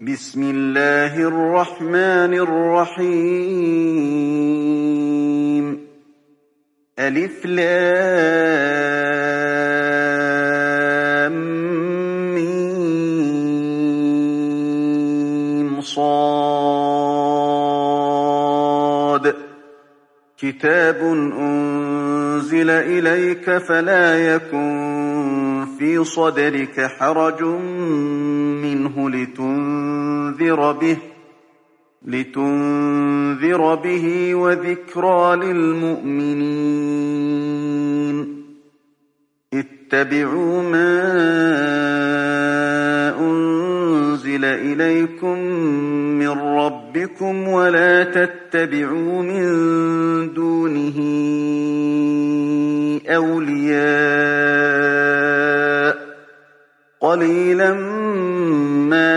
بسم الله الرحمن الرحيم ألف لام ميم صاد كتاب أنزل إليك فلا يكن في صدرك حرج منه لتنذر به وذكرى للمؤمنين اتبعوا ما أنزل إليكم من ربكم ولا تتبعوا من دونه أولياء قليلا ما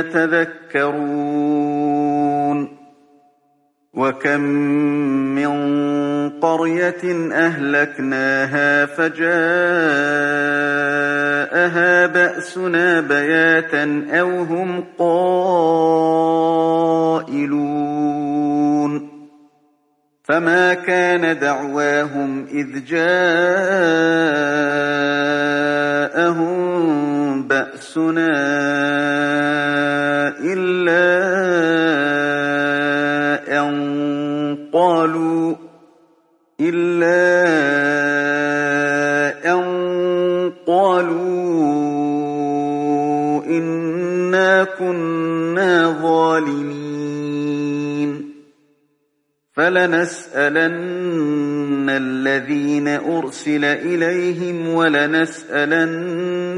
تذكرون وكم من قرية أهلكناها فجاءها بأسنا بياتا أو هم قائلون فما كان دعواهم إذ جاءهم بأسنا إلا أن قالوا إنا كنا ظالمين فلنسألن الذين أرسل إليهم ولنسألن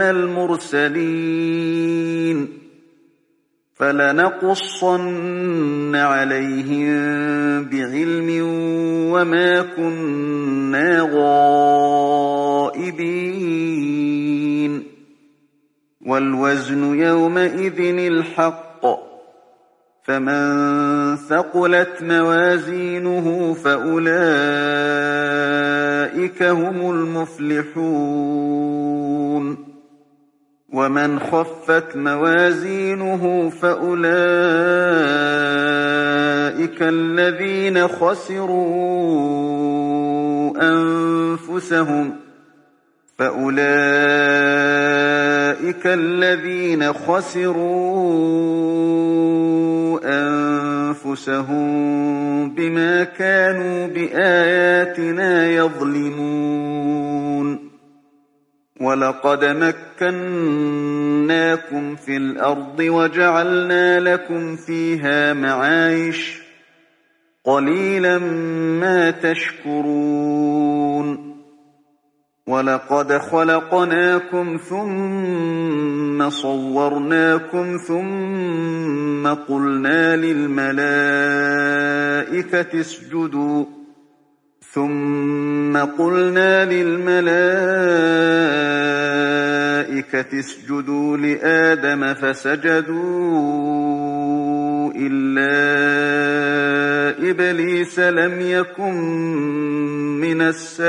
المرسلين فلنقصن عليهم بعلم وما كنا غائبين والوزن يومئذ الحق فمن ثقلت موازينه فأولئك هم المفلحون ومن خفت موازينه فأولئك الذين خسروا أنفسهم بما كانوا بآياتنا يظلمون ولقد مكناكم في الأرض وجعلنا لكم فيها معايش قليلا ما تشكرون ولقد خلقناكم ثم صورناكم ثم قلنا للملائكة اسجدوا لآدم فسجدوا إلا إبليس لم يكن من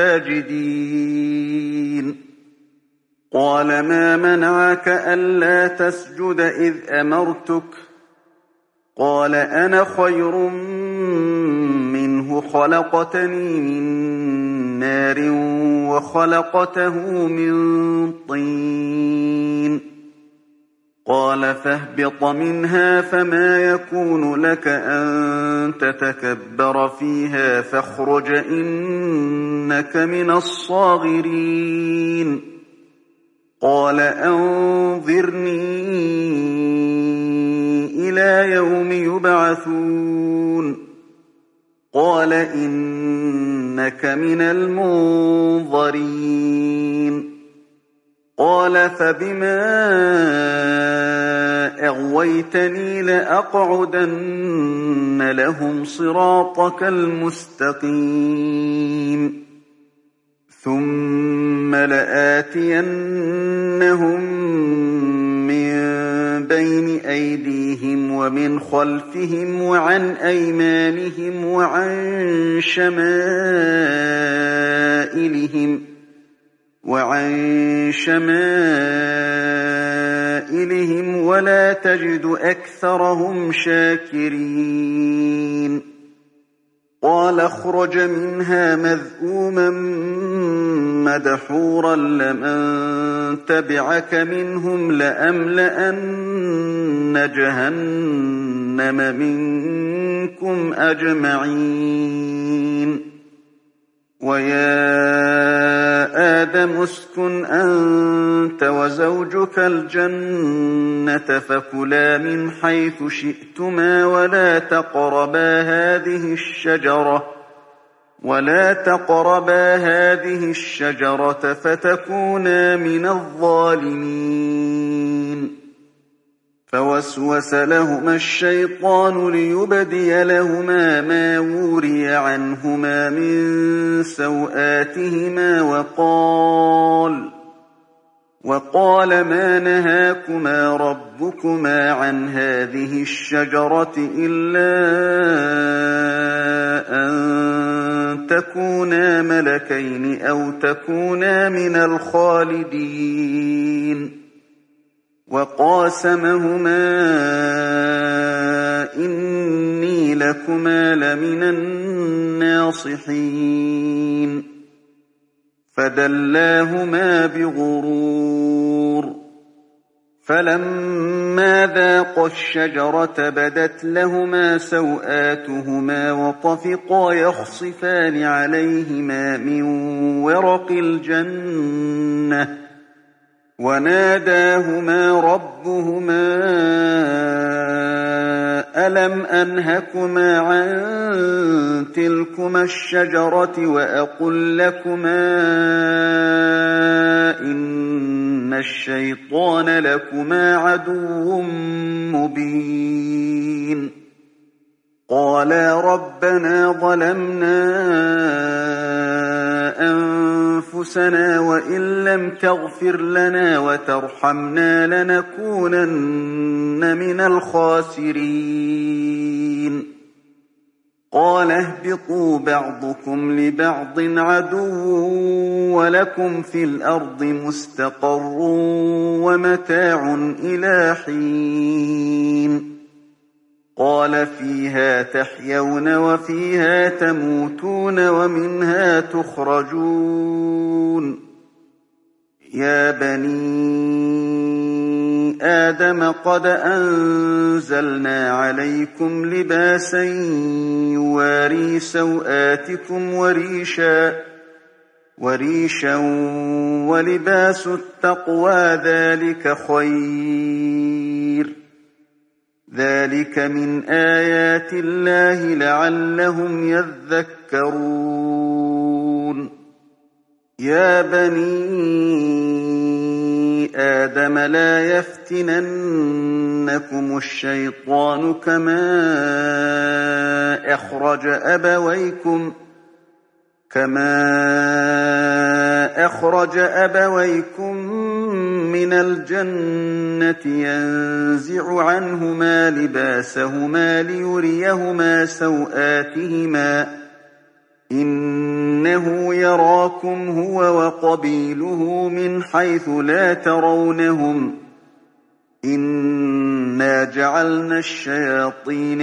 الساجدين قال ما منعك ألا تسجد إذ أمرتك قال أنا خير منه خلقتني من نار وخلقته من طين قال فاهبط منها فما يكون لك أن تتكبر فيها فاخرج إنك من الصاغرين قال أنظرني إلى يوم يبعثون قال إنك من المنظرين قال فبما أغويتني لأقعدن لهم صراطك المستقيم ثم لآتينهم من بين أيديهم ومن خلفهم وعن أيمانهم وعن شمائلهم ولا تجد أكثرهم أكثرهم شاكرين قال اخرج منها مذءوما مدحورا لمن تبعك منهم لأملأن جهنم منكم أجمعين ويا آدم اسكن أنت وزوجك الجنة فكلا من حيث شئتما ولا تقربا هذه الشجرة فتكونا من الظالمين فوسوس لهما الشيطان ليبدي لهما ما وري عنهما من سوآتهما وقال ما نهاكما ربكما عن هذه الشجرة إلا أن تكونا ملكين أو تكونا من الخالدين وقاسمهما إني لكما لمن الناصحين فدلاهما بغرور فلما ذاقا الشجرة بدت لهما سوآتهما وطفقا يخصفان عليهما من ورق الجنة وناداهما ربهما ألم أنهكما عن تلكما الشجرة وأقل لكما إن الشيطان لكما عدو مبين قالا ربنا ظلمنا أنفسنا وإن لم تغفر لنا وترحمنا لنكونن من الخاسرين قال اهبطوا بعضكم لبعض عدو ولكم في الأرض مستقر ومتاع إلى حين قال فيها تحيون وفيها تموتون ومنها تخرجون يا بني آدم قد أنزلنا عليكم لباسا يواري سوآتكم وريشا ولباس التقوى ذلك خير ذلك من آيات الله لعلهم يذكرون يا بني آدم لا يفتننكم الشيطان كما أخرج أبويكم من الجنة ينزع عنهما لباسهما ليريهما سوآتهما إنه يراكم هو وقبيله من حيث لا ترونهم إنا جعلنا الشياطين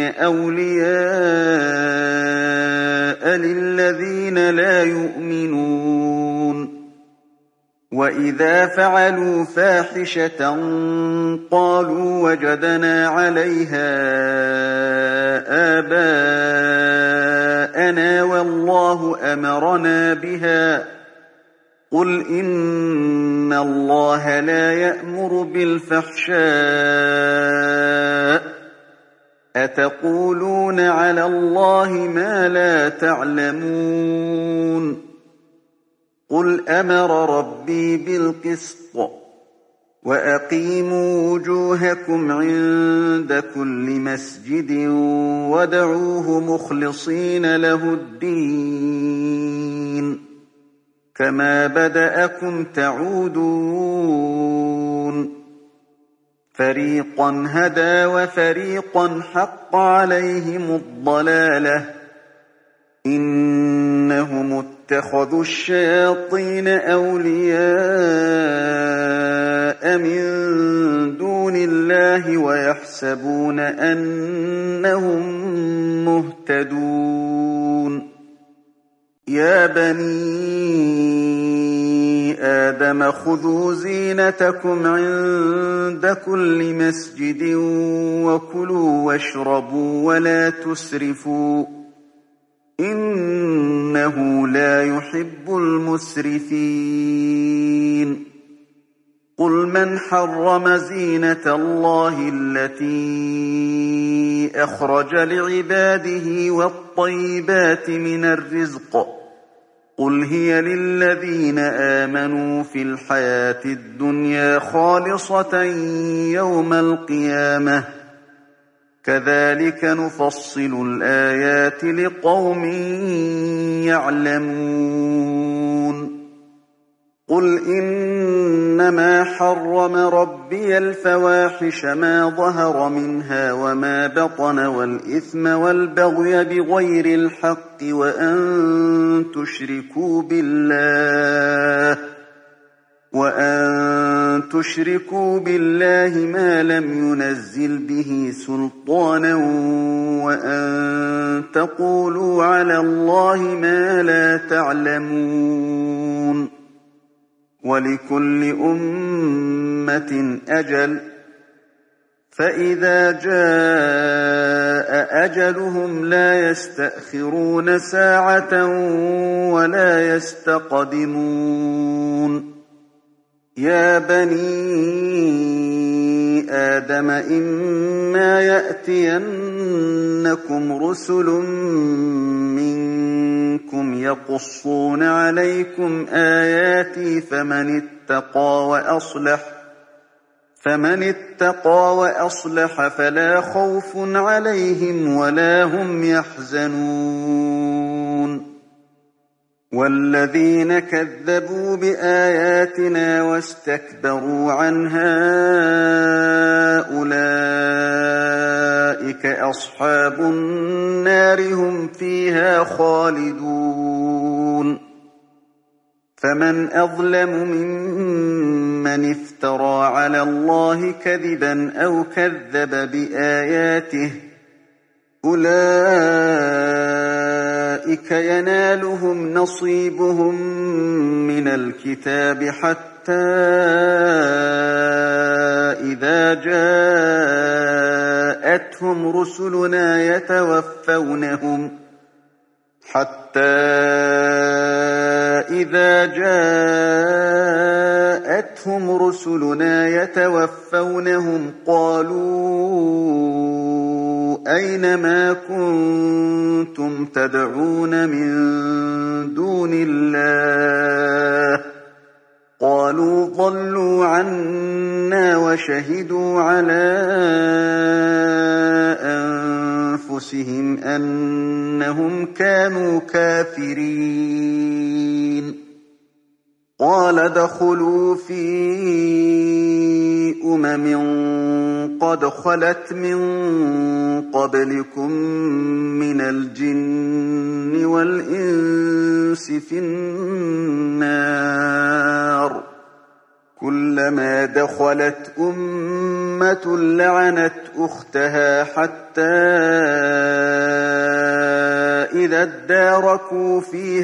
أولياء للذين لا يؤمنون وإذا فعلوا فاحشة قالوا وجدنا عليها آباءنا والله أمرنا بها قل إن الله لا يأمر بالفحشاء أتقولون على الله ما لا تعلمون قل أمر ربي بالقسط وأقيموا وجوهكم عند كل مسجد وادعوه مخلصين له الدين كما بدأكم تعودون فريقا هدى وفريقا حق عليهم الضلالة إن إنهم اتخذوا الشياطين أولياء من دون الله ويحسبون أنهم مهتدون يا بني آدم خذوا زينتكم عند كل مسجد وكلوا واشربوا ولا تسرفوا إنه لا يحب المسرفين قل من حرم زينة الله التي أخرج لعباده والطيبات من الرزق قل هي للذين آمنوا في الحياة الدنيا خالصة يوم القيامة كذلك نفصل الآيات لقوم يعلمون قل إنما حرم ربي الفواحش ما ظهر منها وما بطن والإثم والبغي بغير الحق وأن تشركوا بالله ما لم ينزل به سلطانا وأن تقولوا على الله ما لا تعلمون ولكل أمة أجل فإذا جاء أجلهم لا يستأخرون ساعة ولا يستقدمون يا بني آدم إما يأتينكم رسل منكم يقصون عليكم آياتي فمن اتقى وأصلح فلا خوف عليهم ولا هم يحزنون والذين كذبوا بآياتنا واستكبروا عنها أولئك أصحاب النار هم فيها خالدون فمن أظلم ممن افترى على الله كذبا أو كذب بآياته أولئك ينالهم نصيبهم من الكتاب حتى إذا جاءتهم رسلنا يتوفونهم قالوا أين ما كنتم تدعون من دون الله قالوا ضلوا عنا وشهدوا على أنفسهم أنهم كانوا كافرين قال ادخلوا في قد خلت من قبلكم من الجن والإنس في النار كلما دخلت أمة لعنت أختها حتى إذا اداركوا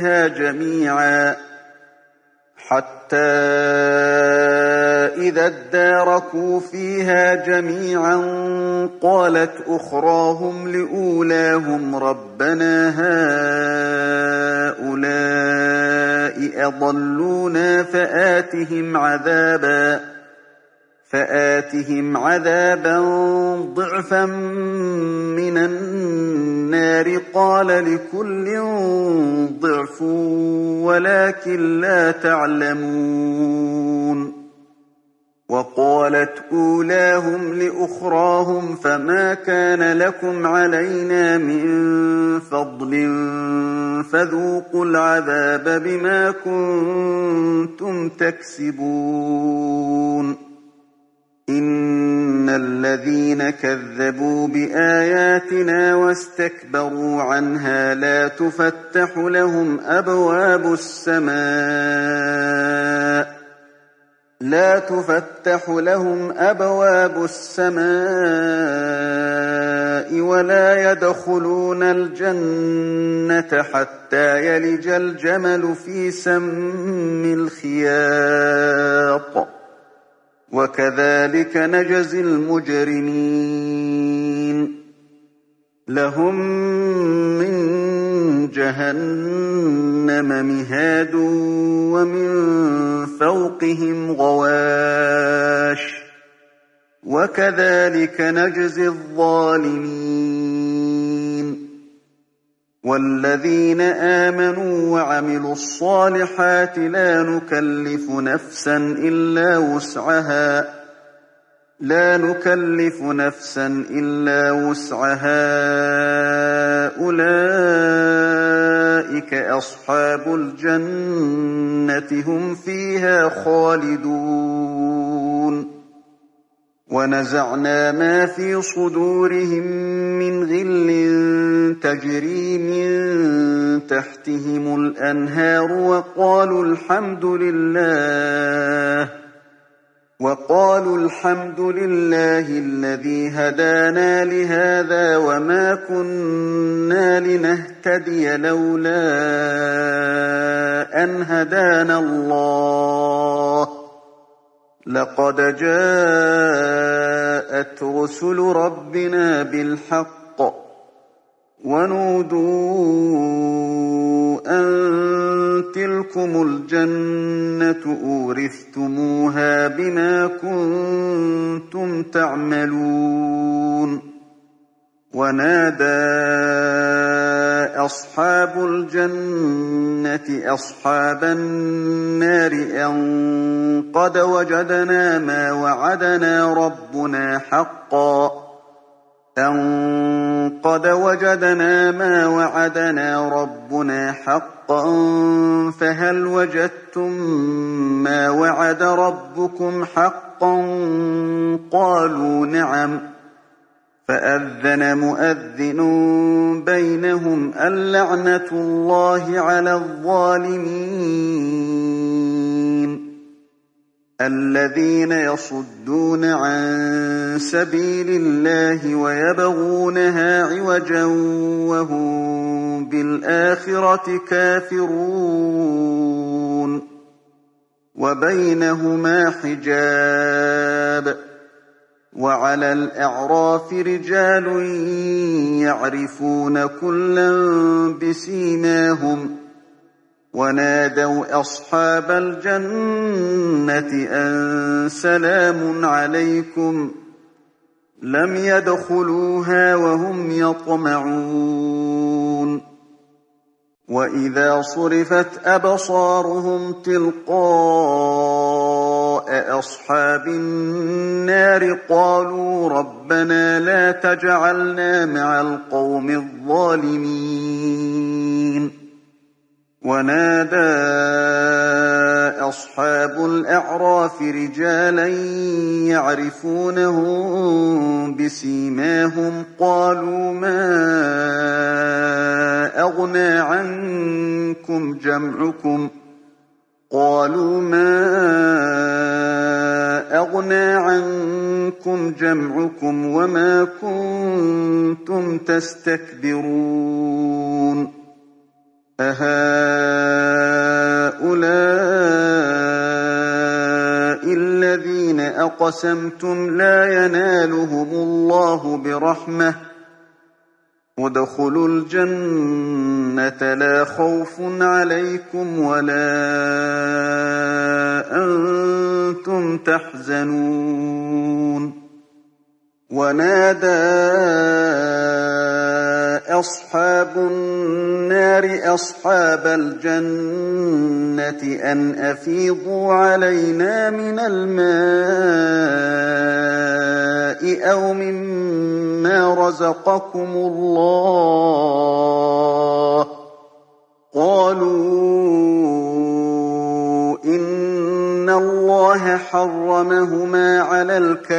فيها جميعا قالت أخراهم لأولاهم ربنا هؤلاء أضلونا فآتهم عذابا ضعفا من النار قال لكل ضعف ولكن لا تعلمون وقالت أولاهم لأخراهم فما كان لكم علينا من فضل فذوقوا العذاب بما كنتم تكسبون إِنَّ الَّذِينَ كَذَّبُوا بِآيَاتِنَا وَاسْتَكْبَرُوا عَنْهَا لَا تُفَتَّحُ لَهُمْ أَبْوَابُ السَّمَاءِ وَلَا يَدْخُلُونَ الْجَنَّةَ حَتَّىٰ يَلِجَ الْجَمَلُ فِي سَمِّ الْخِيَاطِ ۚ وَكَذَٰلِكَ نَجْزِي الْمُجْرِمِينَ لَهُم مِّن جَهَنَّمَ مِهَادٌ وَمِن فَوْقِهِمْ غَوَاشٍ ۚ وَكَذَٰلِكَ نَجْزِي الظَّالِمِينَ وَالَّذِينَ آمَنُوا وَعَمِلُوا الصَّالِحَاتِ لا نُكَلِّفُ نَفْسًا إِلَّا وُسْعَهَا أُولَٰئِكَ أَصْحَابُ الْجَنَّةِ هُمْ فِيهَا خَالِدُونَ وَنَزَعْنَا مَا فِي صُدُورِهِم مِّنْ غِلٍّ تَجْرِي مِن تَحْتِهِمُ الْأَنْهَارُ وَقَالُوا الْحَمْدُ لِلَّهِ الَّذِي هَدَانَا لِهَٰذَا وَمَا كُنَّا لِنَهْتَدِيَ لَوْلَا أَنْ هَدَانَا اللَّهُ ۖ لَقَدْ جَاءَتْ رُسُلُ رَبِّنَا بِالْحَقِّ ۖ وَنُودُوا أَن تِلْكُمُ الْجَنَّةُ أُورِثْتُمُوهَا بِمَا كُنتُمْ تَعْمَلُونَ وَنَادَىٰ أَصْحَابُ الْجَنَّةِ أَصْحَابَ النَّارِ أَن قَدْ وَجَدْنَا مَا وَعَدَنَا رَبُّنَا حَقًّا فَهَلْ وَجَدتُّم مَّا وَعَدَ رَبُّكُمْ حَقًّا ۖ قَالُوا نَعَمْ ۚ فَأَذَّنَ مُؤَذِّنٌ بَيْنَهُمْ اللَّعْنَةُ اللَّهِ عَلَى الظَّالِمِينَ الَّذِينَ يَصُدُّونَ عَن سَبِيلِ اللَّهِ وَيَبْغُونَهَا عِوَجًا وَهُم بِالْآخِرَةِ كَافِرُونَ وَبَيْنَهُمَا حِجَابٌ ۚ وَعَلَى الْأَعْرَافِ رِجَالٌ يَعْرِفُونَ كُلًّا بِسِيمَاهُمْ ۚ وَنَادَوْا أَصْحَابَ الْجَنَّةِ أَن سَلَامٌ عَلَيْكُمْ ۚ لَمْ يَدْخُلُوهَا وَهُمْ يَطْمَعُونَ وَإِذَا صُرِفَتْ أَبْصَارُهُمْ تِلْقَاءَ أَصْحَابِ النَّارِ قَالُوا رَبَّنَا لَا تَجْعَلْنَا مَعَ الْقَوْمِ الظَّالِمِينَ وَنَادَىٰ أَصْحَابُ الْأَعْرَافِ رِجَالًا يَعْرِفُونَهُم بِسِيمَاهُمْ قَالُوا مَا أَغْنَىٰ عَنكُمْ جَمْعُكُمْ وَمَا كُنتُمْ تَسْتَكْبِرُونَ أَهَٰؤُلَاءِ الَّذِينَ أَقْسَمْتُمْ لَا يَنَالُهُمُ اللَّهُ بِرَحْمَةٍ ۚ ادْخُلُوا الْجَنَّةَ لَا خَوْفٌ عَلَيْكُمْ وَلَا أَنتُمْ تَحْزَنُونَ وَنَادَىٰ أَصْحَابُ النَّارِ أَصْحَابَ الْجَنَّةِ أَنْ أَفِيضُوا عَلَيْنَا مِنَ الْمَاءِ أَوْ مِمَّا رَزَقَكُمُ اللَّهُ ۚ قَالُوا إِنَّ اللَّهَ الله حرمهما على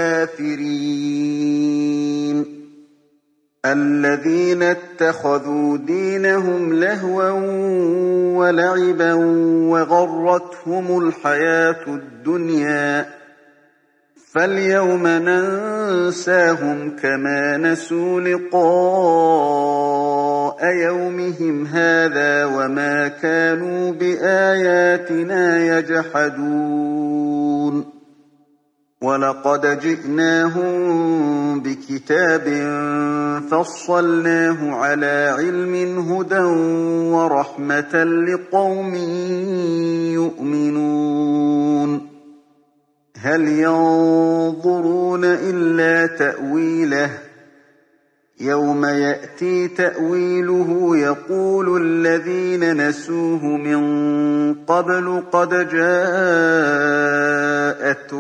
الكافرين الذين اتخذوا دينهم لهوا ولعبا وغرتهم الحياة الدنيا فاليوم ننساهم كما نسوا لقاء يومهم هذا وما كانوا بآياتنا يجحدون ولقد جئناهم بكتاب فصلناه على علم هدى ورحمة لقوم يؤمنون هل ينظرون إلا تأويله يوم يأتي تأويله يقول الذين نسوه من قبل قد جاءت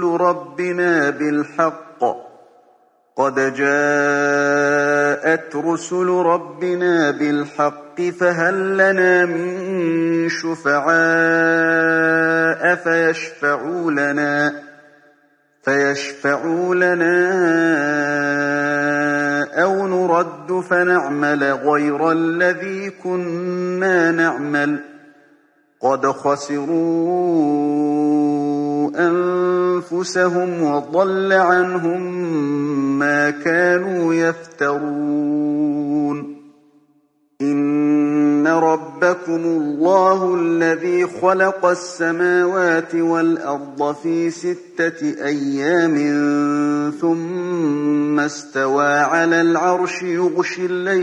رسل ربنا بالحق فهل لنا من شفعاء فيشفعوا لنا أو نرد فنعمل غير الذي كنا نعمل قد خسروا أنفسهم وضل عنهم ما كانوا يفترون إن ربكم الله الذي خلق السماوات والأرض في 6 أيام ثم استوى على العرش يغشي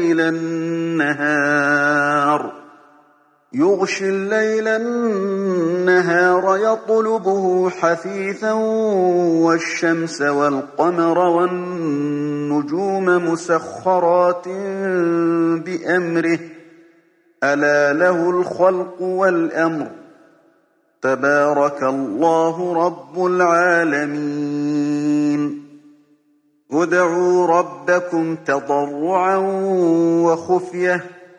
الليل النهار يطلبه حثيثا والشمس والقمر والنجوم مسخرات بأمره ألا له الخلق والأمر تبارك الله رب العالمين ادعوا ربكم تضرعا وخفية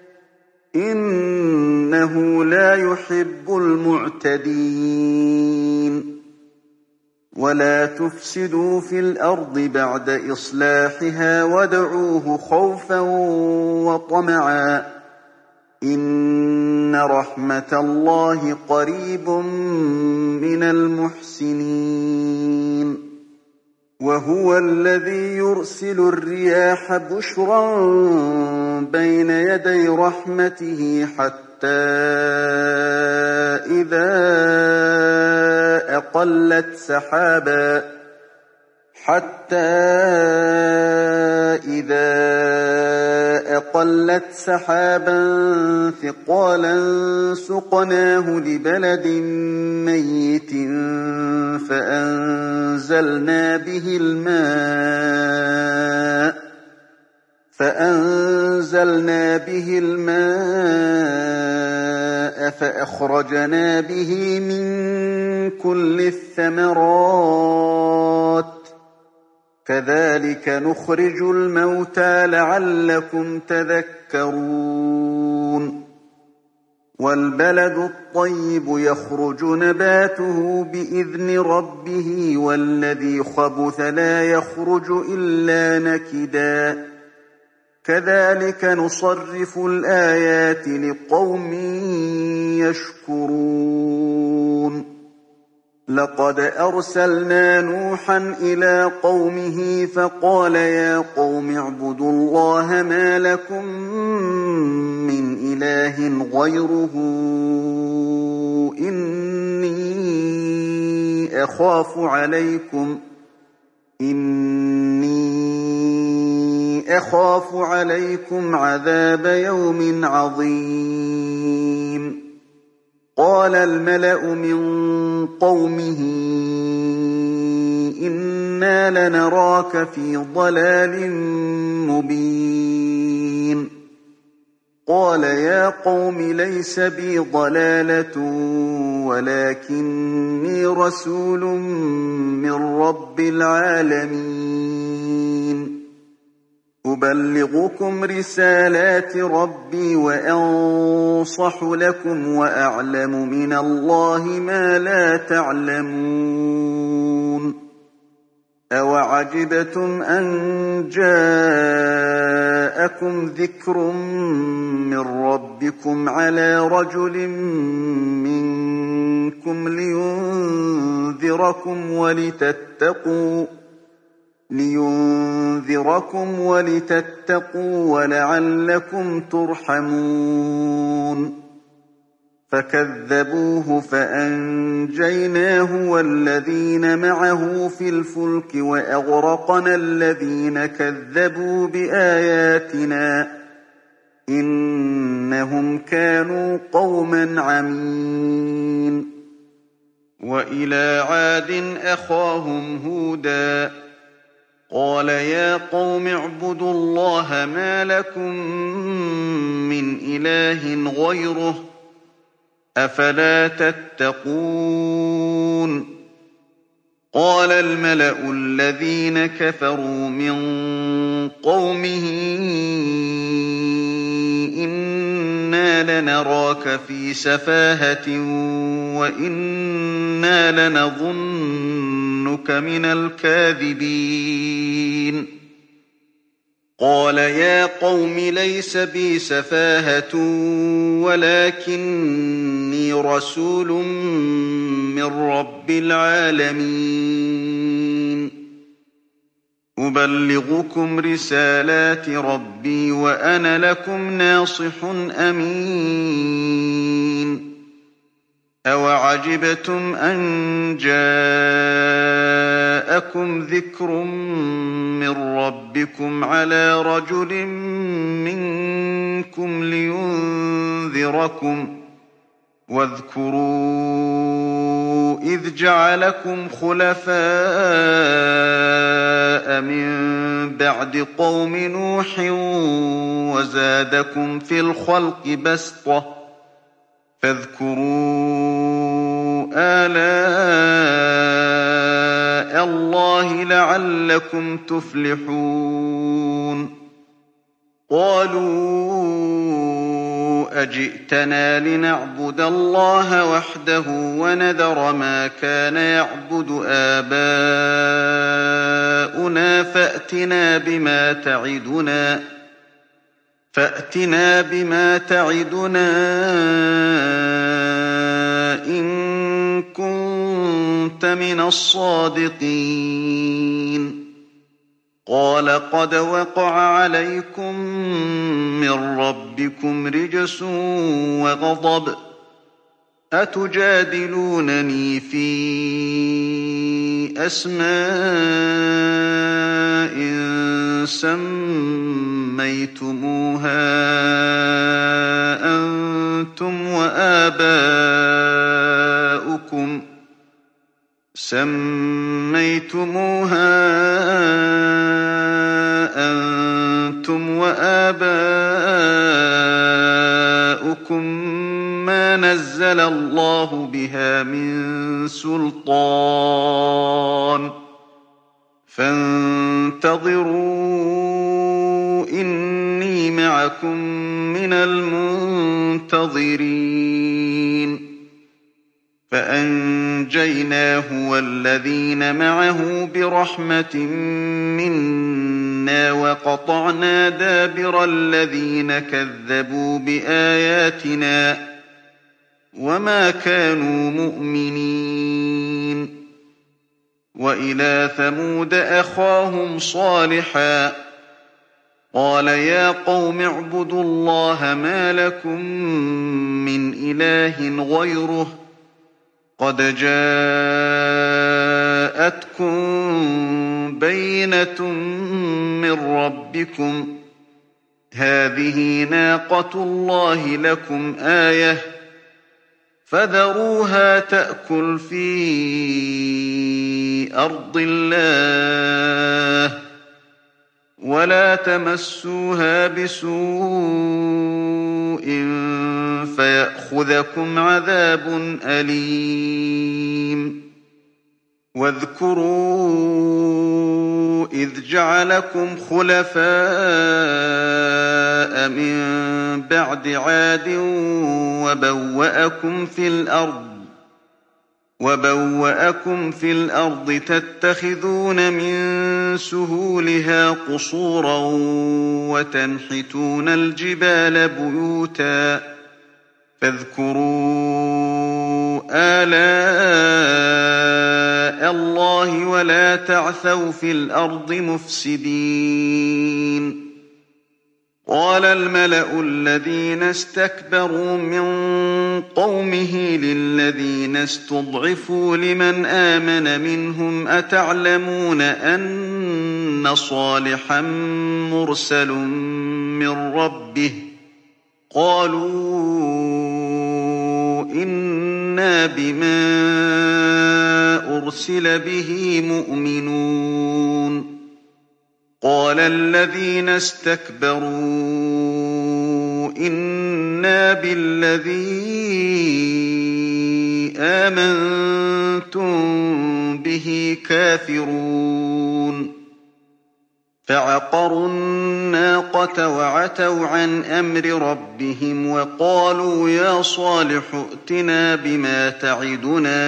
إنه لا يحب المعتدين ولا تفسدوا في الأرض بعد إصلاحها وادعوه خوفا وطمعا إن رحمة الله قريب من المحسنين وهو الذي يرسل الرياح بشرا بين يدي رحمته حتى إذا أقلت سحابا ثقالا سقناه لبلد ميت فأنزلنا به الماء فأخرجنا به من كل الثمرات كذلك نخرج الموتى لعلكم تذكرون والبلد الطيب يخرج نباته بإذن ربه والذي خبث لا يخرج إلا نكدا كذلك نصرف الآيات لقوم يشكرون لقد أرسلنا نوحا إلى قومه فقال يا قوم اعبدوا الله ما لكم من إله غيره إني أخاف عليكم عذاب يوم عظيم قال الملأ من قومه إنا لنراك في ضلال مبين قال يا قوم ليس بي ضلالة ولكني رسول من رب العالمين أبلغكم رسالات ربي وأنصح لكم وأعلم من الله ما لا تعلمون أوعجبتم أن جاءكم ذكر من ربكم على رجل منكم لينذركم ولتتقوا ولعلكم ترحمون فكذبوه فأنجيناه والذين معه في الفلك وأغرقنا الذين كذبوا بآياتنا إنهم كانوا قوما عمين وإلى عاد أخاهم هودا قال يا قوم اعبدوا الله ما لكم من إله غيره أفلا تتقون قال الملأ الذين كفروا من قومه إنا لنراك في سفاهة وإنا لنظنك من الكاذبين قال يا قوم ليس بي سفاهة ولكني رسول من رب العالمين أبلغكم رسالات ربي وأنا لكم ناصح أمين أوعجبتم أن جاءكم ذكر من ربكم على رجل منكم لينذركم واذكروا إذ جعلكم خلفاء من بعد قوم نوح وزادكم في الخلق بسطة فاذكروا آلاء الله لعلكم تفلحون قالوا أجئتنا لنعبد الله وحده ونذر ما كان يعبد آباؤنا فأتنا بما تعدنا إن كنت من الصادقين قال قد وقع عليكم من ربكم رجس وغضب أتجادلونني في أسماء سميتموها أنتم وآباؤكم ما نزل الله بها من سلطان فانتظروا إني معكم من المنتظرين فأنجيناه والذين معه برحمة منا وقطعنا دابر الذين كذبوا بآياتنا وما كانوا مؤمنين وإلى ثمود أخاهم صالحا قال يا قوم اعبدوا الله ما لكم من إله غيره قد جاءتكم بينة من ربكم هذه ناقة الله لكم آية فذروها تأكل في أرض الله ولا تمسوها بسوء فيأخذكم عذاب أليم واذكروا إذ جعلكم خلفاء من بعد عاد وبوأكم في الأرض تتخذون من سهولها قصورا وتنحتون الجبال بيوتا فاذكروا آلاء الله ولا تعثوا في الأرض مفسدين قال الملأ الذين استكبروا من قومه للذين استضعفوا لمن آمن منهم أتعلمون أن صالحا مرسل من ربه قالوا إنا بما أرسل به مؤمنون قال الذين استكبروا إنا بالذي آمنتم به كافرون فعقروا الناقة وعتوا عن أمر ربهم وقالوا يا صالح ائتنا بما تعدنا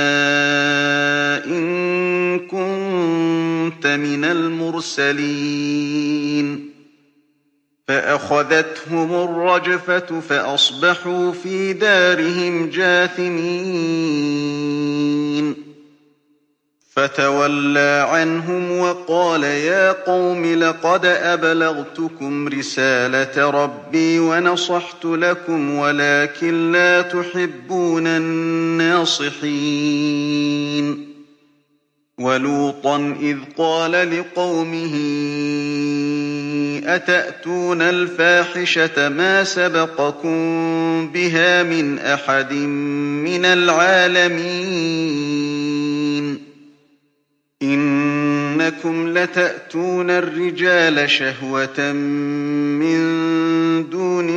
إن كنت من المرسلين فأخذتهم الرجفة فأصبحوا في دارهم جاثمين فتولى عنهم وقال يا قوم لقد أبلغتكم رسالة ربي ونصحت لكم ولكن لا تحبون الناصحين ولوطا إذ قال لقومه أتأتون الفاحشة ما سبقكم بها من أحد من العالمين إنكم لتأتون الرجال شهوة من دون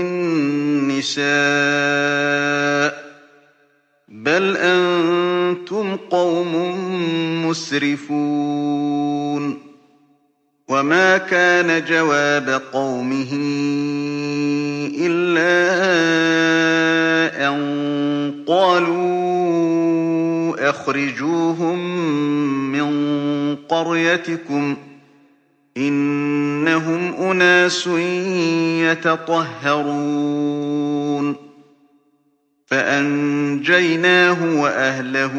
النساء بل أنتم قوم مسرفون وما كان جواب قومه إلا أن قالوا أخرجوهم من قريتكم إنهم أناس يتطهرون فأنجيناه وأهله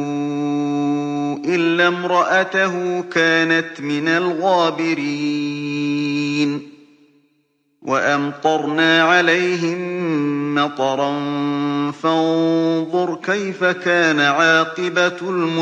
إلا امرأته كانت من الغابرين وأمطرنا عليهم مطرا فانظر كيف كان عاقبة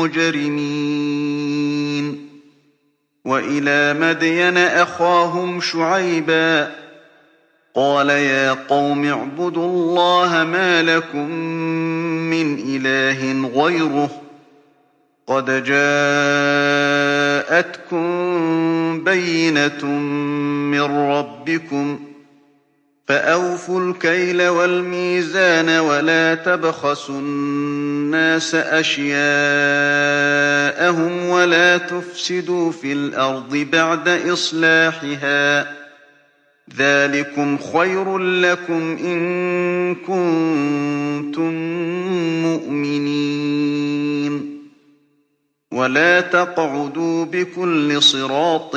المجرمين وإلى مدين أخاهم شعيبا قال يا قوم اعبدوا الله ما لكم من إله غيره قد جاءتكم بينة من ربكم فأوفوا الكيل والميزان ولا تبخسوا الناس أشياءهم ولا تفسدوا في الأرض بعد إصلاحها ذلكم خير لكم إن كنتم مؤمنين ولا تقعدوا بكل صراط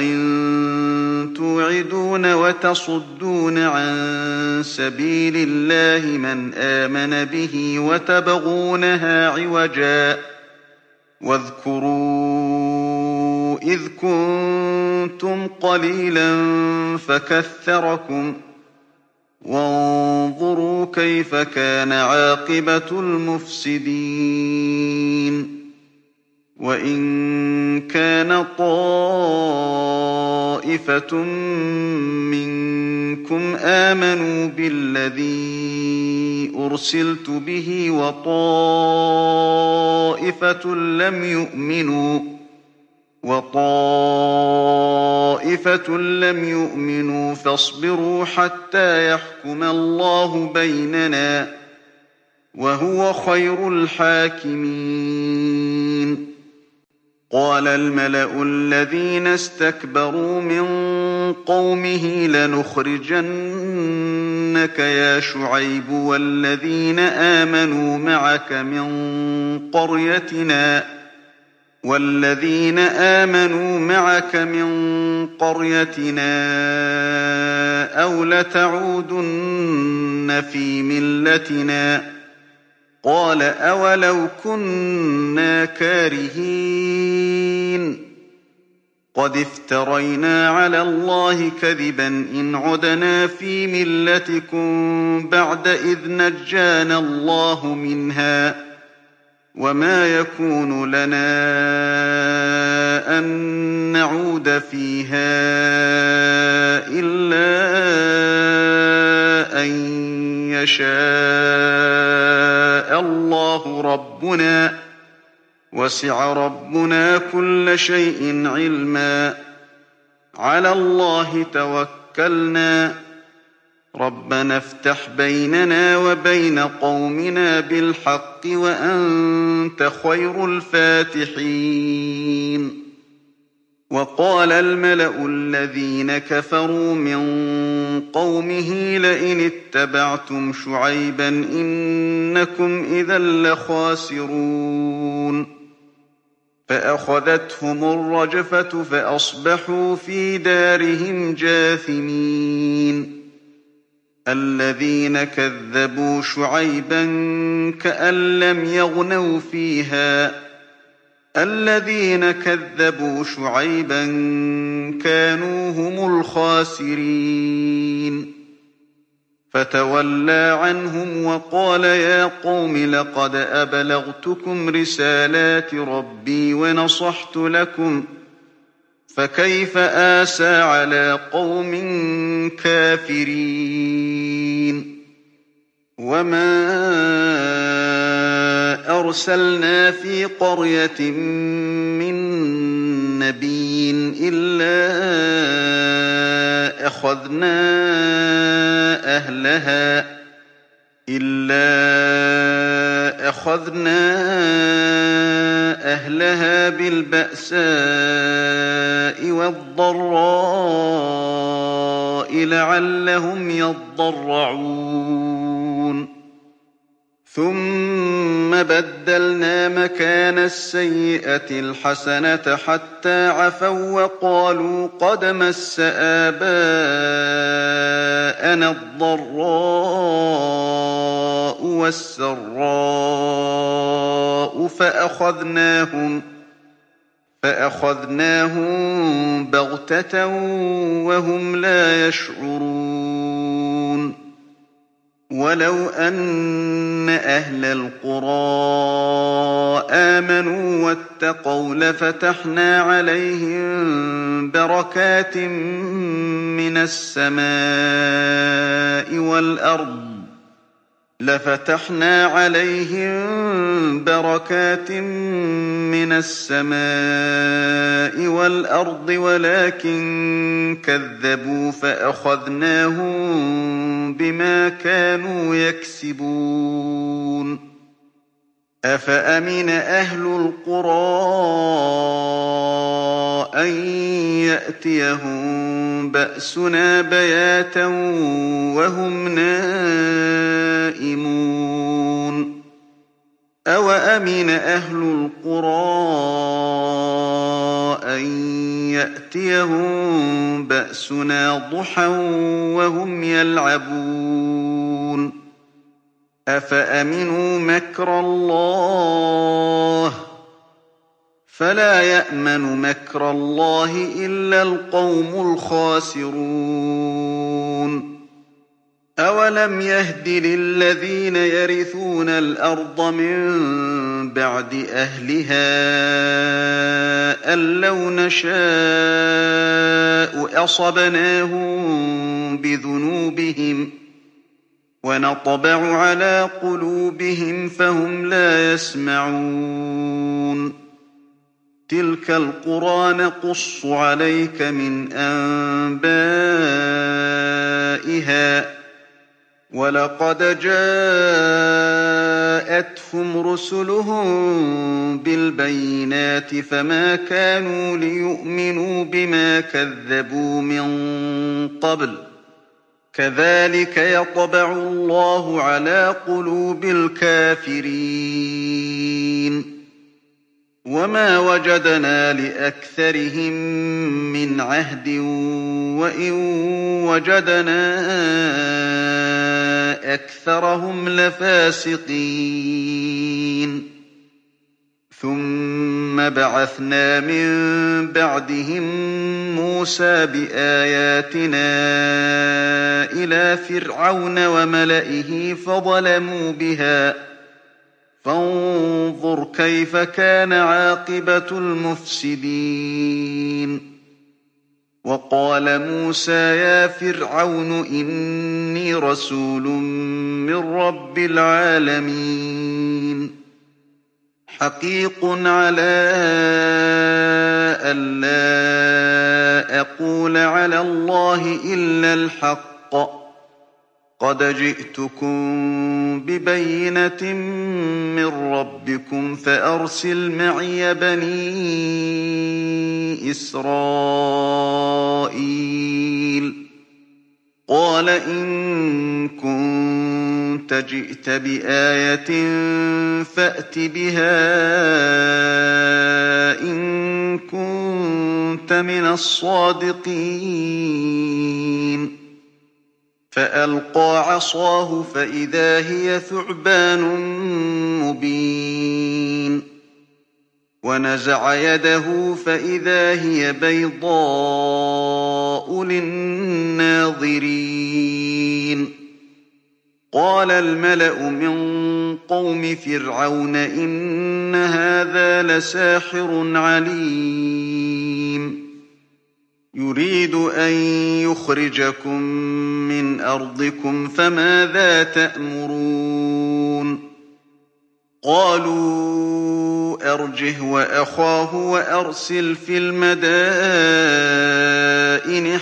توعدون وتصدون عن سبيل الله من آمن به وتبغونها عوجا واذكروا إذ كنتم قليلا فكثركم وانظروا كيف كان عاقبة المفسدين وإن كان طائفة منكم آمنوا بالذي أرسلت به وطائفة لم يؤمنوا فاصبروا حتى يحكم الله بيننا وهو خير الحاكمين قال الملأ الذين استكبروا من قومه لنخرجنك يا شعيب والذين آمنوا معك من قريتنا أو لتعودن في ملتنا قال أولو كنا كارهين قد افترينا على الله كذبا إن عدنا في ملتكم بعد إذ نجانا الله منها وما يكون لنا أن نعود فيها إلا أن يشاء الله ربنا وسع ربنا كل شيء علما على الله توكلنا ربنا افتح بيننا وبين قومنا بالحق وأنت خير الفاتحين وقال الملأ الذين كفروا من قومه لئن اتبعتم شعيبا إنكم إذا لخاسرون فأخذتهم الرجفة فأصبحوا في دارهم جاثمين الذين كذبوا شعيبا كأن لم يغنوا فيها الذين كذبوا شعيبا كانوا هم الخاسرين فتولى عنهم وقال يا قوم لقد أبلغتكم رسالات ربي ونصحت لكم فكيف آسى على قوم كافرين وما أرسلنا في قرية من نبي إلا أخذنا أهلها بالبأساء والضراء لعلهم يضرعون ثم بدلنا مكان السيئة الحسنة حتى عفوا وقالوا قد مس آباءنا الضراء والسراء فأخذناهم بغتة وهم لا يشعرون ولو أن أهل القرى آمنوا واتقوا لفتحنا عليهم بركات من السماء والأرض ولكن كذبوا فأخذناهم بما كانوا يكسبون أفأمن أهل القرى أن يأتيهم بأسنا بياتا وهم نائمون أوأمن أهل القرى أن يأتيهم بأسنا ضحى وهم يلعبون أفأمنوا مكر الله فلا يأمن مكر الله إلا القوم الخاسرون أولم يهد للذين يرثون الأرض من بعد أهلها أن لو نشاء أصبناهم بذنوبهم ونطبع على قلوبهم فهم لا يسمعون تلك القرى نقص عليك من أنبائها ولقد جاء جاءتهم رسلهم بالبينات فما كانوا ليؤمنوا بما كذبوا من قبل كذلك يطبع الله على قلوب الكافرين وما وجدنا لأكثرهم من عهد وإن وجدنا أكثرهم لفاسقين ثم بعثنا من بعدهم موسى بآياتنا إلى فرعون وملئه فظلموا بها فانظر كيف كان عاقبة المفسدين وقال موسى يا فرعون إني رسول من رب العالمين حقيق على ألا أقول على الله إلا الحق قد جئتكم ببينة من ربكم فأرسل معي بني إسرائيل قال إن كنت جئت بآية فأت بها إن كنت من الصادقين فألقى عصاه فإذا هي ثعبان مبين ونزع يده فإذا هي بيضاء للناظرين قال الملأ من قوم فرعون إن هذا لساحر عليم يريد أن يخرجكم من أرضكم فماذا تأمرون قالوا أرجه وأخاه وأرسل في المدائن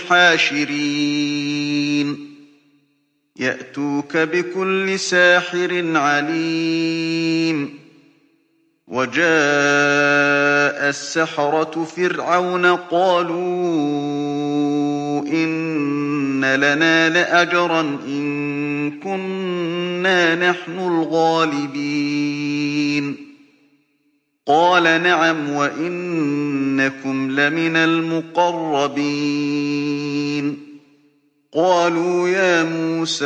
حاشرين يأتوك بكل ساحر عليم وجاء السحرة فرعون قالوا إن لنا لأجرا إن كنا نحن الغالبين قال نعم وإنكم لمن المقربين قالوا يا موسى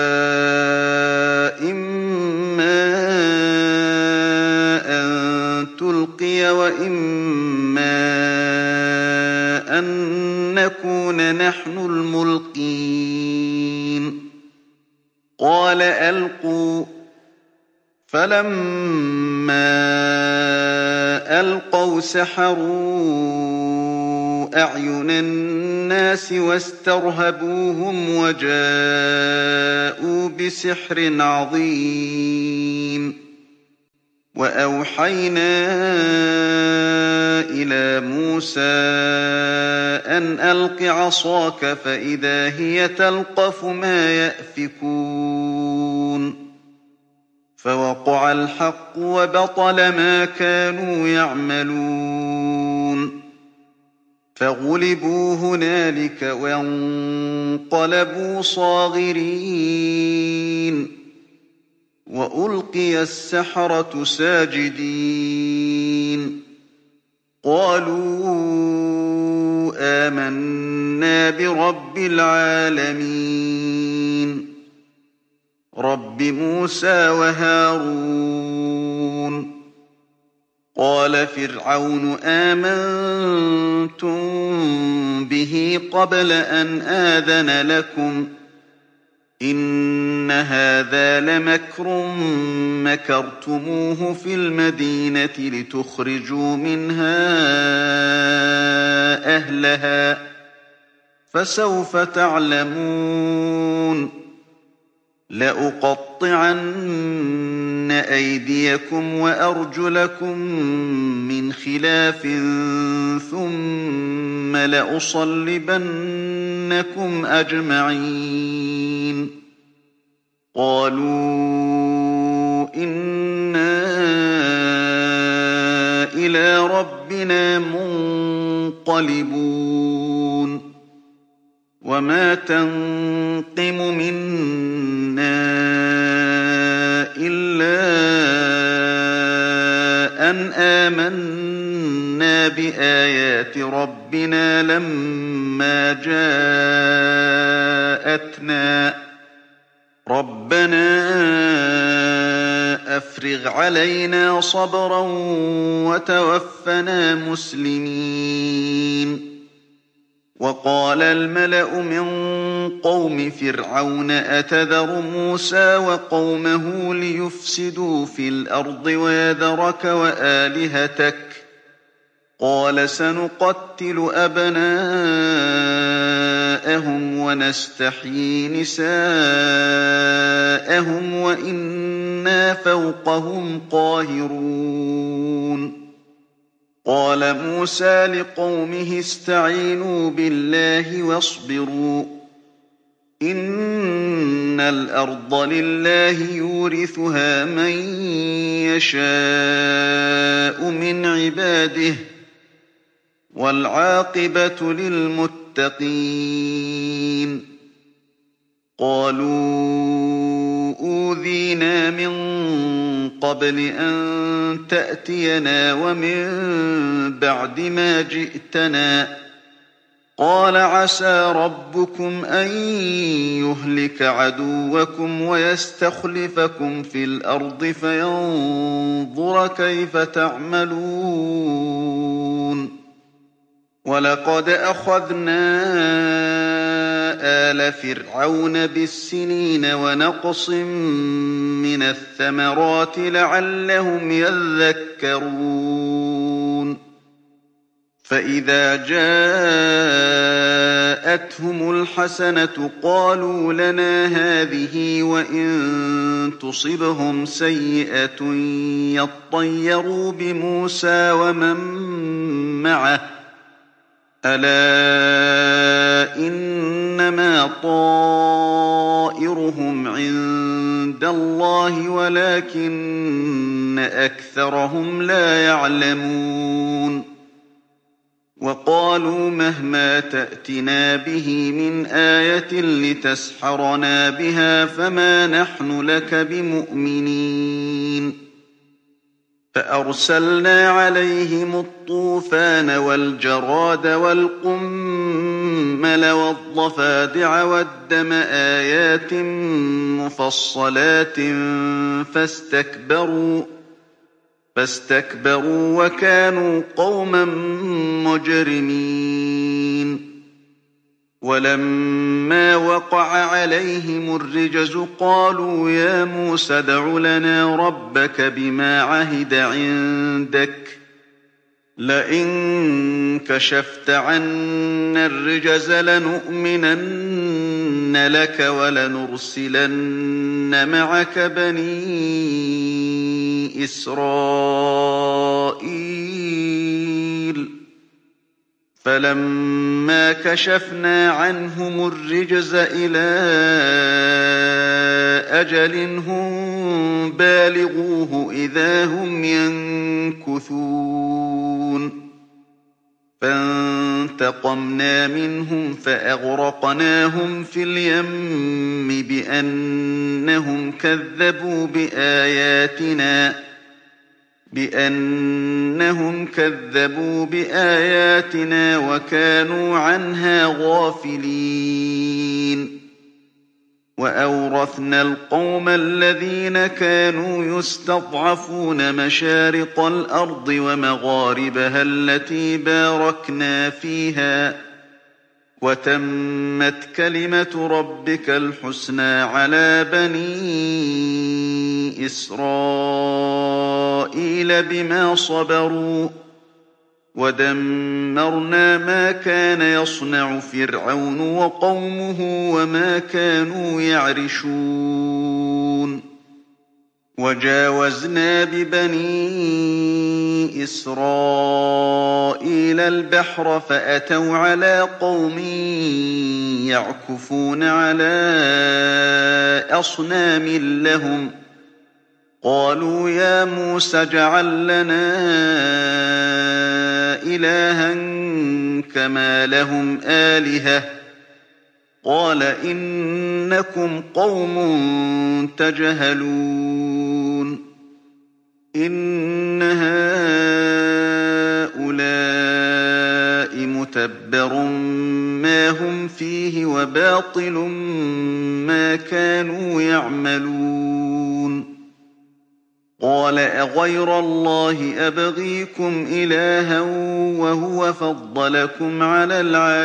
إما أن تلقي وإما أن نكون نحن الملقين قال ألقوا فلما ألقوا سحروا أعين الناس واسترهبوهم وجاءوا بسحر عظيم وأوحينا إلى موسى أن ألق عصاك فإذا هي تلقف ما يأفكون فوقع الحق وبطل ما كانوا يعملون فغلبوا هنالك وانقلبوا صاغرين وألقي السحرة ساجدين قالوا آمنا برب العالمين رب موسى وهارون قال فرعون آمنتم به قبل أن آذن لكم إن هذا لمكر مكرتموه في المدينة لتخرجوا منها أهلها فسوف تعلمون لأقطعن أيديكم وأرجلكم من خلاف ثم لأصلبنكم أجمعين قالوا إِنَّا إِلَىٰ رَبِّنَا مُنقَلِبُونَ وَمَا تَنقِمُ مِنَّا إِلَّا أَنْ آمَنَّا بِآيَاتِ رَبِّنَا لَمَّا جَاءَتْنَا رَبَّنَا أَفْرِغْ عَلَيْنَا صَبْرًا وَتَوَفَّنَا مُسْلِمِينَ وَقَالَ الْمَلَأُ مِن قَوْمِ فِرْعَوْنَ أَتَذَرُ مُوسَىٰ وَقَوْمَهُ لِيُفْسِدُوا فِي الْأَرْضِ وَيَذَرَكَ وَآلِهَتَكَ ۚ قَالَ سَنُقَتِّلُ أَبْنَاءَهُمْ وَنَسْتَحْيِي نِسَاءَهُمْ وَإِنَّا فَوْقَهُمْ قَاهِرُونَ قَالَ مُوسَىٰ لِقَوْمِهِ اسْتَعِينُوا بِاللَّهِ وَاصْبِرُوا ۖ إِنَّ الْأَرْضَ لِلَّهِ يُورِثُهَا مَن يَشَاءُ مِنْ عِبَادِهِ ۖ وَالْعَاقِبَةُ لِلْمُتَّقِينَ قَالُوا أُوذِينَا مِن قَبْلِ أَن تَأْتِيَنَا وَمِن بَعْدِ مَا جِئْتَنَا ۚ قَالَ عَسَىٰ رَبُّكُمْ أَن يُهْلِكَ عَدُوَّكُمْ وَيَسْتَخْلِفَكُمْ فِي الْأَرْضِ فَيَنظُرَ كَيْفَ تَعْمَلُونَ وَلَقَدْ أَخَذْنَا آلَ فِرْعَوْنَ بِالسِّنِينَ وَنَقْصٍ مِّنَ الثَّمَرَاتِ لَعَلَّهُمْ يَذَّكَّرُونَ فَإِذَا جَاءَتْهُمُ الْحَسَنَةُ قَالُوا لَنَا هَٰذِهِ وَإِن تُصِبْهُمْ سَيِّئَةٌ يَطَّيَّرُوا بِمُوسَىٰ وَمَن مَّعَهُ ۗ أَلَا إِنَّمَا طَائِرُهُمْ عِندَ اللَّهِ وَلَٰكِنَّ أَكْثَرَهُمْ لَا يَعْلَمُونَ وَقَالُوا مَهْمَا تَأْتِنَا بِهِ مِنْ آيَةٍ لِّتَسْحَرَنَا بِهَا فَمَا نَحْنُ لَكَ بِمُؤْمِنِينَ فَأَرْسَلْنَا عَلَيْهِمُ الطُّوفَانَ وَالْجَرَادَ وَالْقُمَّلَ وَالضَّفَادِعَ وَالدَّمَ آيَاتٍ مُّفَصَّلَاتٍ فَاسْتَكْبَرُوا وَكَانُوا قَوْمًا مُّجْرِمِينَ وَلَمَّا وَقَعَ عَلَيْهِمُ الرِّجْزُ قَالُوا يَا مُوسَى ادْعُ لَنَا رَبَّكَ بِمَا عَهِدَ عِندَكَ لَئِن كَشَفْتَ عَنَّا الرِّجْزَ لَنُؤْمِنَنَّ لَكَ وَلَنُرْسِلَنَّ مَعَكَ بَنِي إِسْرَائِيلَ فَلَمَّا كَشَفْنَا عَنْهُمُ الرِّجْزَ إِلَىٰ أَجَلٍ هُم بَالِغُوهُ إِذَا هُمْ يَنكُثُونَ فَانتَقَمْنَا مِنْهُمْ فَأَغْرَقْنَاهُمْ فِي الْيَمِّ بِأَنَّهُمْ كَذَّبُوا بِآيَاتِنَا وَكَانُوا عَنْهَا غَافِلِينَ وَأَوْرَثْنَا الْقَوْمَ الَّذِينَ كَانُوا يُسْتَضْعَفُونَ مَشَارِقَ الْأَرْضِ وَمَغَارِبَهَا الَّتِي بَارَكْنَا فِيهَا ۖ وَتَمَّتْ كَلِمَةُ رَبِّكَ الْحُسْنَىٰ عَلَىٰ بَنِي إِسْرَائِيلَ بِمَا صَبَرُوا ۖ وَدَمَّرْنَا مَا كَانَ يَصْنَعُ فِرْعَوْنُ وَقَوْمُهُ وَمَا كَانُوا يَعْرِشُونَ وَجَاوَزْنَا بِبَنِي إِسْرَائِيلَ الْبَحْرَ فَأَتَوْا عَلَىٰ قَوْمٍ يَعْكُفُونَ عَلَىٰ أَصْنَامٍ لَّهُمْ قالوا يا موسى اجعل لنا إلها كما لهم آلهة قال إنكم قوم تجهلون إن هؤلاء متبر ما هم فيه وباطل ما كانوا يعملون قال أغير الله أبغيكم إلها وهو فضلكم على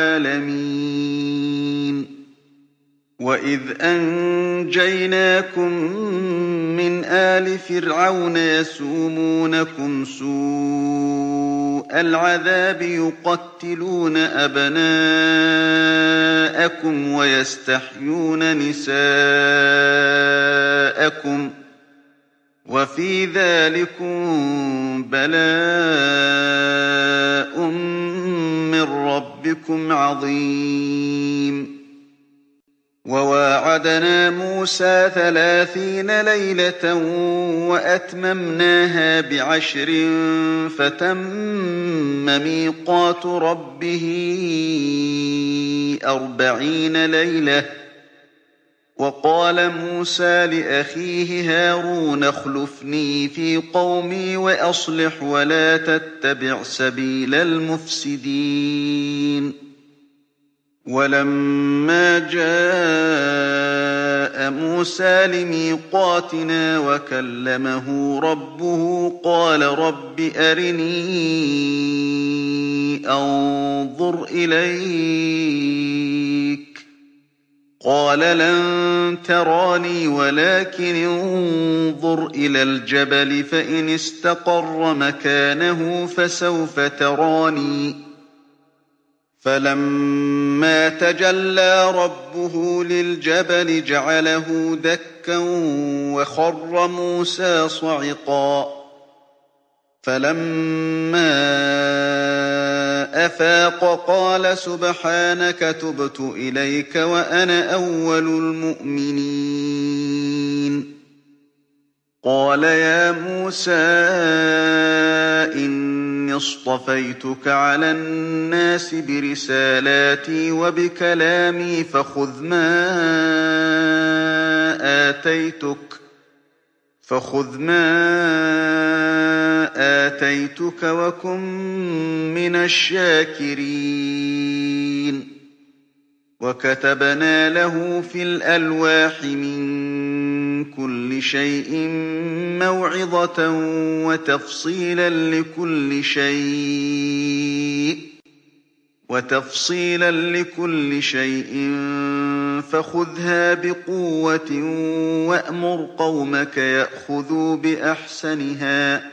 العالمين وإذ أنجيناكم من آل فرعون يسومونكم سوء العذاب يقتلون أبناءكم ويستحيون نساءكم وفي ذلكم بلاء من ربكم عظيم وواعدنا موسى 30 ليلة وأتممناها ب10 فتم ميقات ربه 40 ليلة وقال موسى لأخيه هارون اخلفني في قومي وأصلح ولا تتبع سبيل المفسدين ولما جاء موسى لميقاتنا وكلمه ربه قال رب أرني أنظر إليك قال لن تراني ولكن انظر إلى الجبل فإن استقر مكانه فسوف تراني فلما تجلى ربه للجبل جعله دكا وخر موسى صعقا فلما أفاق قال سبحانك تبت إليك وأنا أول المؤمنين قال يا موسى إني اصطفيتك على الناس برسالاتي وبكلامي فخذ ما آتيتك وكن من الشاكرين وكتبنا له في الألواح من كل شيء موعظة وتفصيلا لكل شيء فخذها بقوة وأمر قومك يأخذوا بأحسنها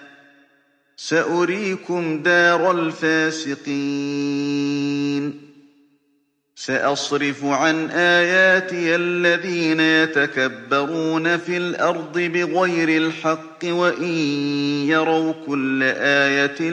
سأريكم دار الفاسقين سأصرف عن آياتي الذين يتكبرون في الأرض بغير الحق وإن يروا كل آية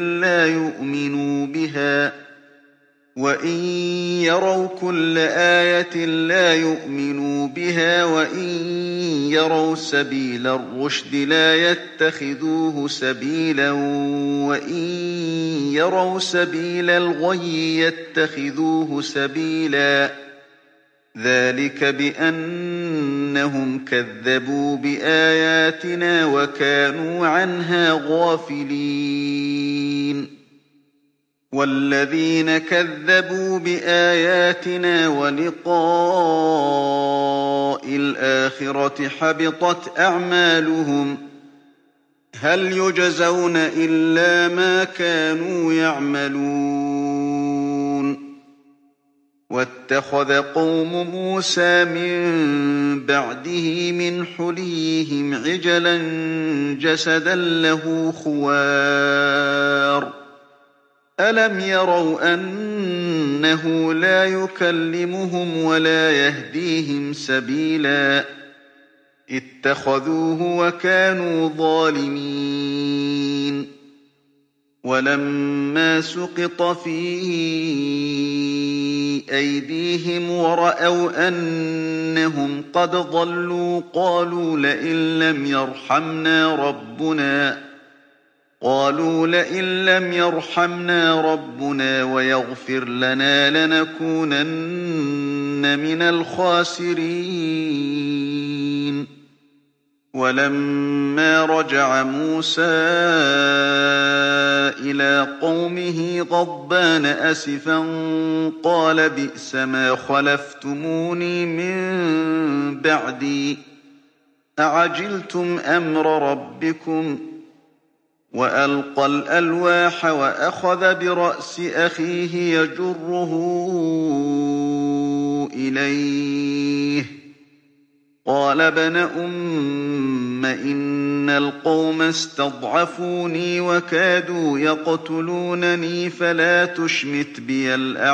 لا يؤمنوا بها وإن يروا سبيل الرشد لا يتخذوه سبيلا وإن يروا سبيل الغي يتخذوه سبيلا ذلك بأنهم كذبوا بآياتنا وكانوا عنها غافلين والذين كذبوا بآياتنا ولقاء الآخرة حبطت أعمالهم هل يجزون إلا ما كانوا يعملون واتخذ قوم موسى من بعده من حليهم عجلا جسدا له خوار ألم يروا أنه لا يكلمهم ولا يهديهم سبيلا اتخذوه وكانوا ظالمين وَلَمَّا سُقِطَ فِي أَيْدِيهِمْ وَرَأَوْا أَنَّهُمْ قَدْ ضَلُّوا قَالُوا لَئِن لَّمْ يَرْحَمْنَا رَبُّنَا وَيَغْفِرْ لَنَا لَنَكُونَنَّ مِنَ الْخَاسِرِينَ وَلَمَّا رَجَعَ مُوسَىٰ إِلَىٰ قَوْمِهِ غَضْبَانَ أَسِفًا قَالَ بِئْسَمَا خَلَفْتُمُونِي مِن بَعْدِي أَعَجِلْتُمْ أَمْرَ رَبِّكُمْ وَأَلْقَى الْأَلْوَاحَ وَأَخَذَ بِرَأْسِ أَخِيهِ يَجُرُّهُ إِلَيْهِ قَالَ ابْنَ أُمَّ إِنَّ الْقَوْمَ اسْتَضْعَفُونِي وَكَادُوا يَقْتُلُونَنِي فَلَا تُشْمِتْ بِيَ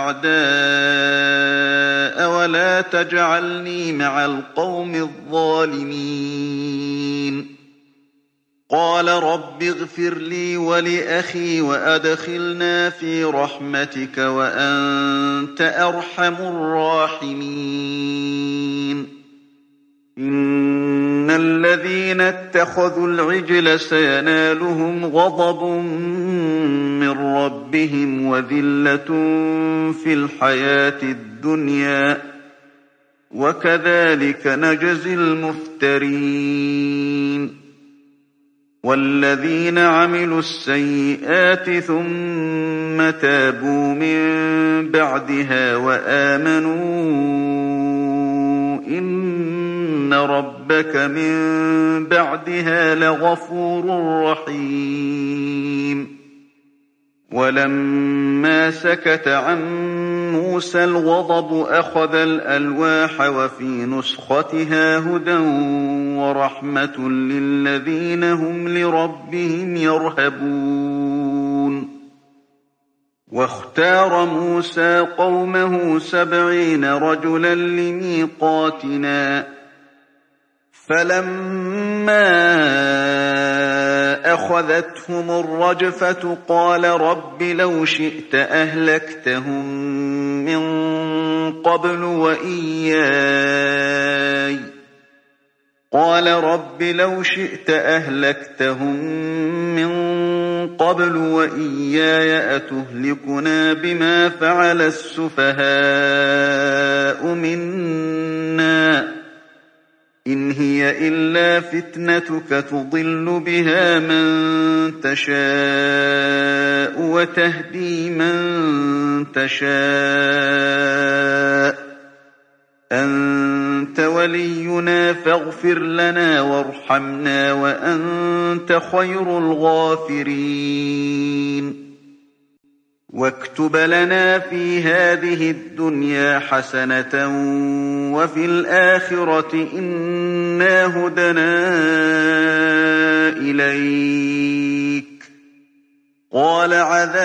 الْأَعْدَاءَ وَلَا تَجْعَلْنِي مَعَ الْقَوْمِ الظَّالِمِينَ قَالَ رَبِّ اغْفِرْ لِي وَلِأَخِي وَأَدْخِلْنَا فِي رَحْمَتِكَ وَأَنتَ أَرْحَمُ الرَّاحِمِينَ إِنَّ الَّذِينَ اتَّخَذُوا الْعِجْلَ سَيَنَالُهُمْ غَضَبٌ مِّن رَّبِّهِمْ وَذِلَّةٌ فِي الْحَيَاةِ الدُّنْيَا ۚ وَكَذَٰلِكَ نَجْزِي الْمُفْتَرِينَ وَالَّذِينَ عَمِلُوا السَّيِّئَاتِ ثُمَّ تَابُوا مِن بَعْدِهَا وَآمَنُوا إِنَّ رَبَّكَ مِن بَعْدِهَا لَغَفُورٌ رَّحِيمٌ وَلَمَّا سَكَتَ عَن مُّوسَى الْغَضَبُ أَخَذَ الْأَلْوَاحَ وَفِي نُسْخَتِهَا هُدًى وَرَحْمَةٌ لِّلَّذِينَ هُمْ لِرَبِّهِمْ يَرْهَبُونَ وَاخْتَارَ مُوسَىٰ قَوْمَهُ 70 رَجُلًا لِّمِيقَاتِنَا فَلَمَّا أَخَذَتْهُمُ الرَّجْفَةُ قَالَ رَبِّ لَوْ شِئْتَ أَهْلَكْتَهُم مِّن قَبْلُ وَإِيَّايَ أَتُهْلِكُنَا بِمَا فَعَلَ السُّفَهَاءُ مِنَّا ۖ إِنْ هِيَ إِلَّا فِتْنَتُكَ تُضِلُّ بِهَا مَن تَشَاءُ وَتَهْدِي مَن تَشَاءُ ۖ أَنتَ وَلِيُّنَا فَاغْفِرْ لَنَا وَارْحَمْنَا وَأَنتَ خَيْرُ الْغَافِرِينَ وَاكْتُبْ لَنَا فِي هَٰذِهِ الدُّنْيَا حَسَنَةً وَفِي الْآخِرَةِ إِنَّا هُدْنَا إِلَيْكَ ۚ قَالَ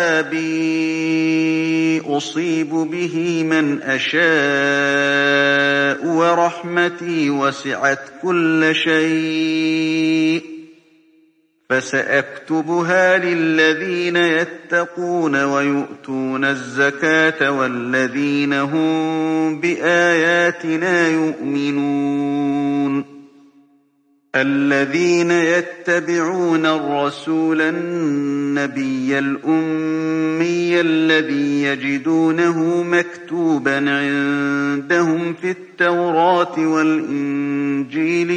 عَذَابِي أُصِيبُ بِهِ مَنْ أَشَاءُ وَرَحْمَتِي وَسِعَتْ كُلَّ شَيْءٍ ۚ فَسَأَكْتُبُهَا لِلَّذِينَ يَتَّقُونَ وَيُؤْتُونَ الزَّكَاةَ وَالَّذِينَ هُم بِآيَاتِنَا يُؤْمِنُونَ الَّذِينَ يَتَّبِعُونَ الرَّسُولَ النَّبِيَّ الْأُمِّيَّ الَّذِي يَجِدُونَهُ مَكْتُوبًا عِندَهُمْ فِي التَّوْرَاةِ وَالْإِنجِيلِ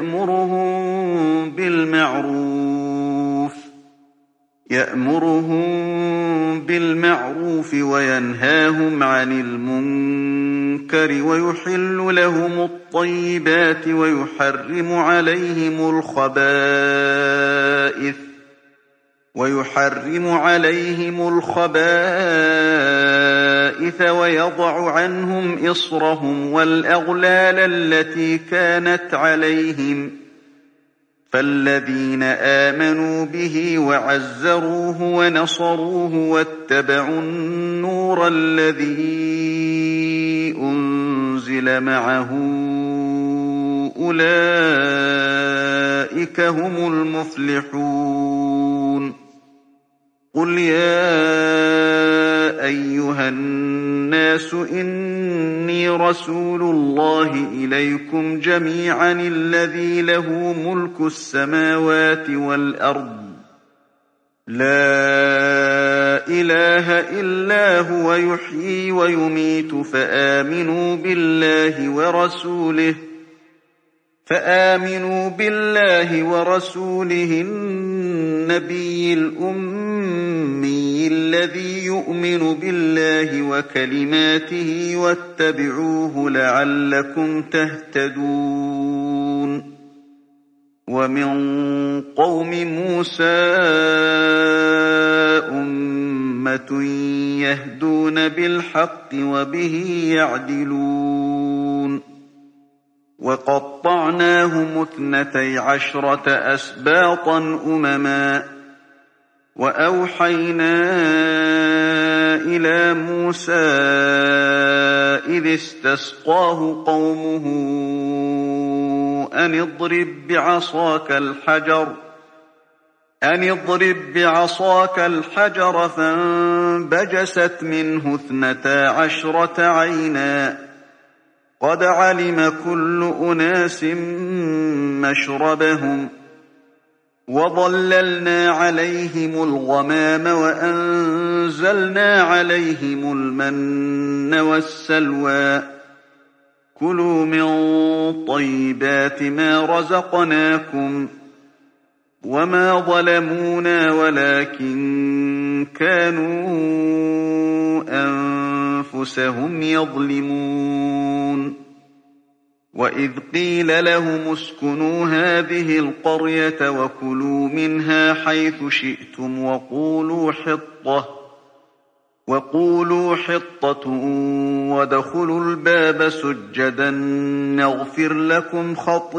يَأْمُرُهُم بِالْمَعْرُوفِ وَيَنْهَاهُمْ عَنِ الْمُنكَرِ وَيُحِلُّ لَهُمُ الطَّيِّبَاتِ وَيُحَرِّمُ عَلَيْهِمُ الْخَبَائِثَ وَيَضَعُ عَنْهُمْ إِصْرَهُمْ وَالْأَغْلَالَ الَّتِي كَانَتْ عَلَيْهِمْ ۚ فَالَّذِينَ آمَنُوا بِهِ وَعَزَّرُوهُ وَنَصَرُوهُ وَاتَّبَعُوا النُّورَ الَّذِي أُنزِلَ مَعَهُ أُولَٰئِكَ هُمُ الْمُفْلِحُونَ قُلْ يَا أَيُّهَا النَّاسُ إِنِّي رَسُولُ اللَّهِ إِلَيْكُمْ جَمِيعًا الَّذِي لَهُ مُلْكُ السَّمَاوَاتِ وَالْأَرْضِ لَا إِلَٰهَ إِلَّا هُوَ يُحْيِي وَيُمِيتُ فَآمِنُوا بِاللَّهِ وَرَسُولِهِ النَّبِيِّ الْأُمِّيِّ الَّذِي يُؤْمِنُ بِاللَّهِ وَكَلِمَاتِهِ وَاتَّبِعُوهُ لَعَلَّكُمْ تَهْتَدُونَ وَمِن قَوْمِ مُوسَىٰ أُمَّةٌ يَهْدُونَ بِالْحَقِّ وَبِهِ يَعْدِلُونَ وَقَطَّعْنَاهُمُ 12 أسباطا أُمَمًا وَأَوْحَيْنَا إِلَىٰ مُوسَىٰ إِذِ اسْتَسْقَاهُ قَوْمُهُ أَنِ اضْرِب بِّعَصَاكَ الْحَجَرَ فَانبَجَسَتْ مِنْهُ 12 عَيْنًا قَدْ عَلِمَ كُلُّ أُنَاسٍ مَّشْرَبَهُمْ وَظَلَّلْنَا عَلَيْهِمُ الْغَمَامَ وَأَنزَلْنَا عَلَيْهِمُ الْمَنَّ وَالسَّلْوَىٰ كُلُوا مِن طَيِّبَاتِ مَا رَزَقْنَاكُمْ وَمَا ظَلَمُونَا وَلَٰكِن كَانُوا أَنفُسَهُمْ يَظْلِمُونَ وَإِذْ قِيلَ لَهُمُ اسْكُنُوا هَٰذِهِ الْقَرْيَةَ وَكُلُوا مِنْهَا حَيْثُ شِئْتُمْ وَقُولُوا حِطَّةٌ وَادْخُلُوا الْبَابَ سُجَّدًا نَّغْفِرْ لَكُمْ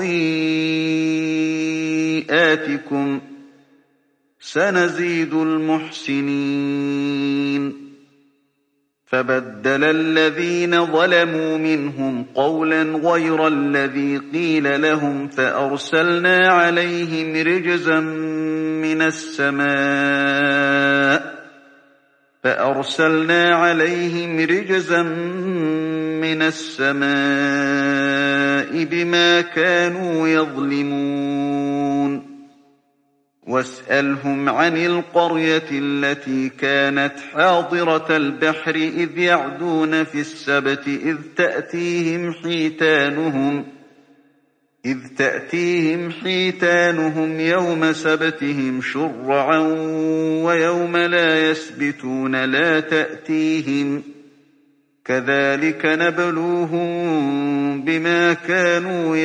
خَطِيئَاتِكُمْ سَنَزِيدُ الْمُحْسِنِينَ فَبَدَّلَ الَّذِينَ ظَلَمُوا مِنْهُمْ قَوْلًا غَيْرَ الَّذِي قِيلَ لَهُمْ فَأَرْسَلْنَا عَلَيْهِمْ رِجْزًا مِّنَ السَّمَاءِ بِمَا كَانُوا يَظْلِمُونَ وَاسْأَلْهُمْ عَنِ الْقَرْيَةِ الَّتِي كَانَتْ حَاضِرَةَ الْبَحْرِ إِذْ يَعْدُونَ فِي السَّبْتِ إِذْ تَأْتِيهِمْ حِيتَانُهُمْ يَوْمَ سَبْتِهِمْ شُرَّعًا وَيَوْمَ لَا يَسْبِتُونَ لَا تَأْتِيهِمْ ۚ كَذَٰلِكَ نَبْلُوهُم بِمَا كَانُوا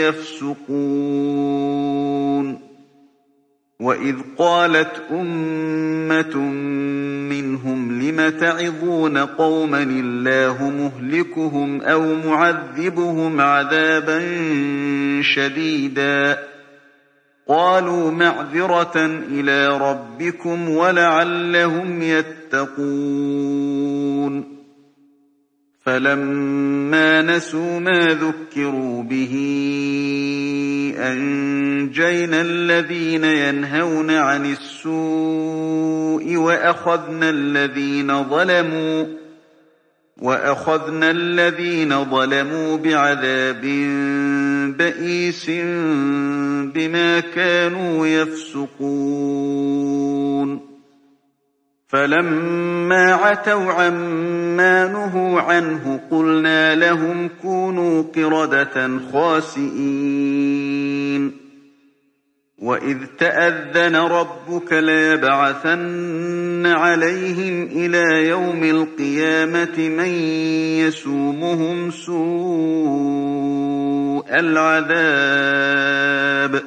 يَفْسُقُونَ وَإِذْ قَالَتْ أُمَّةٌ مِّنْهُمْ لِمَ تَعِظُونَ قَوْمًا اللَّهُ مُهْلِكُهُمْ أَوْ مُعَذِّبُهُمْ عَذَابًا شَدِيدًا قَالُوا مَعْذِرَةً إِلَىٰ رَبِّكُمْ وَلَعَلَّهُمْ يَتَّقُونَ فَلَمَّا نَسُوا مَا ذُكِّرُوا بِهِ أَنجَيْنَا الَّذِينَ يَنْهَوْنَ عَنِ السُّوءِ وَأَخَذْنَا الَّذِينَ ظَلَمُوا بِعَذَابٍ بَئِيسٍ بِمَا كَانُوا يَفْسُقُونَ فَلَمَّا عَتَوْا عَمَّا نُهُوا عَنْهُ قُلْنَا لَهُمْ كُونُوا قِرَدَةً خَاسِئِينَ وَإِذْ تَأَذَّنَ رَبُّكَ لَيَبْعَثَنَّ عَلَيْهِمْ إِلَىٰ يَوْمِ الْقِيَامَةِ مَن يَسُومُهُمْ سُوءَ الْعَذَابِ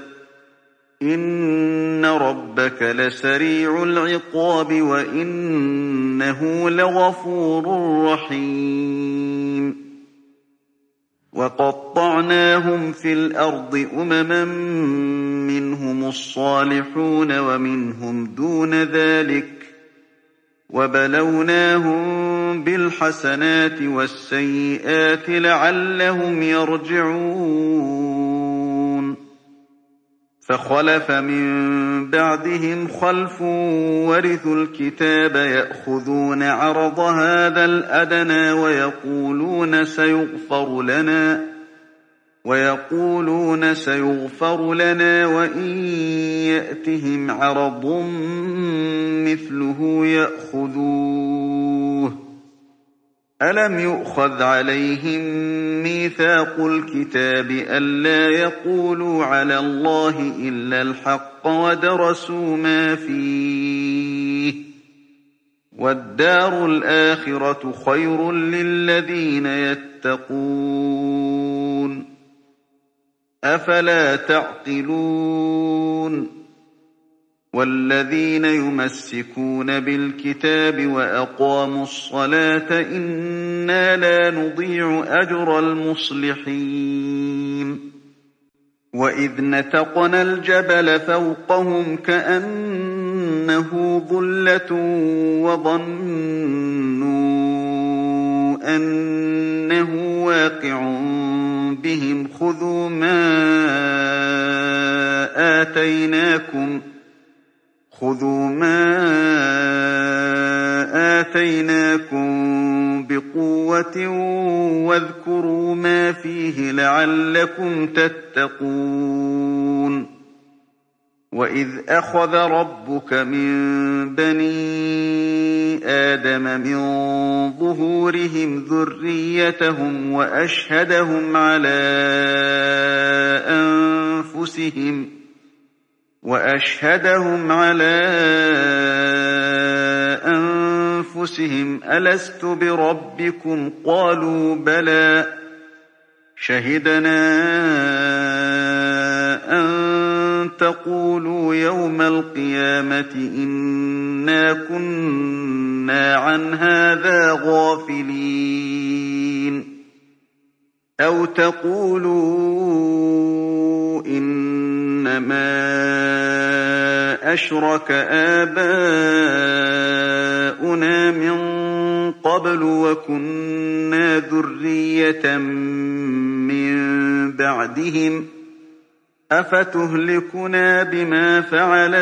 إِنَّ رَبَّكَ لَسَرِيعُ الْعِقَابِ وَإِنَّهُ لَغَفُورٌ رَّحِيمٌ وَقَطَّعْنَاهُمْ فِي الْأَرْضِ أُمَمًا مِّنْهُمُ الصَّالِحُونَ وَمِنْهُمْ دُونَ ذَٰلِكَ وَبَلَوْنَاهُم بِالْحَسَنَاتِ وَالسَّيِّئَاتِ لَعَلَّهُمْ يَرْجِعُونَ فخلف من بعدهم خلف ورثوا الكتاب يأخذون عرض هذا الأدنى ويقولون سيغفر لنا وإن يأتهم عرض مثله يأخذوه. ألم يؤخذ عليهم ميثاق الكتاب ألا يقولوا على الله إلا الحق ودرسوا ما فيه والدار الآخرة خير للذين يتقون أفلا تعقلون. والذين يمسكون بالكتاب وأقاموا الصلاة إنا لا نضيع أجر المصلحين. وإذ نتقنا الجبل فوقهم كأنه ظلة وظنوا أنه واقع بهم خذوا ما آتيناكم بقوة واذكروا ما فيه لعلكم تتقون. وإذ أخذ ربك من بني آدم من ظهورهم ذريتهم وأشهدهم على أنفسهم ألست بربكم قالوا بلى شهدنا أن تقولوا يوم القيامة إنا كنا عن هذا غافلين. أو تقولوا إنما أشرك آباؤنا من قبل وكنا ذرية من بعدهم أفتهلكنا بما فعل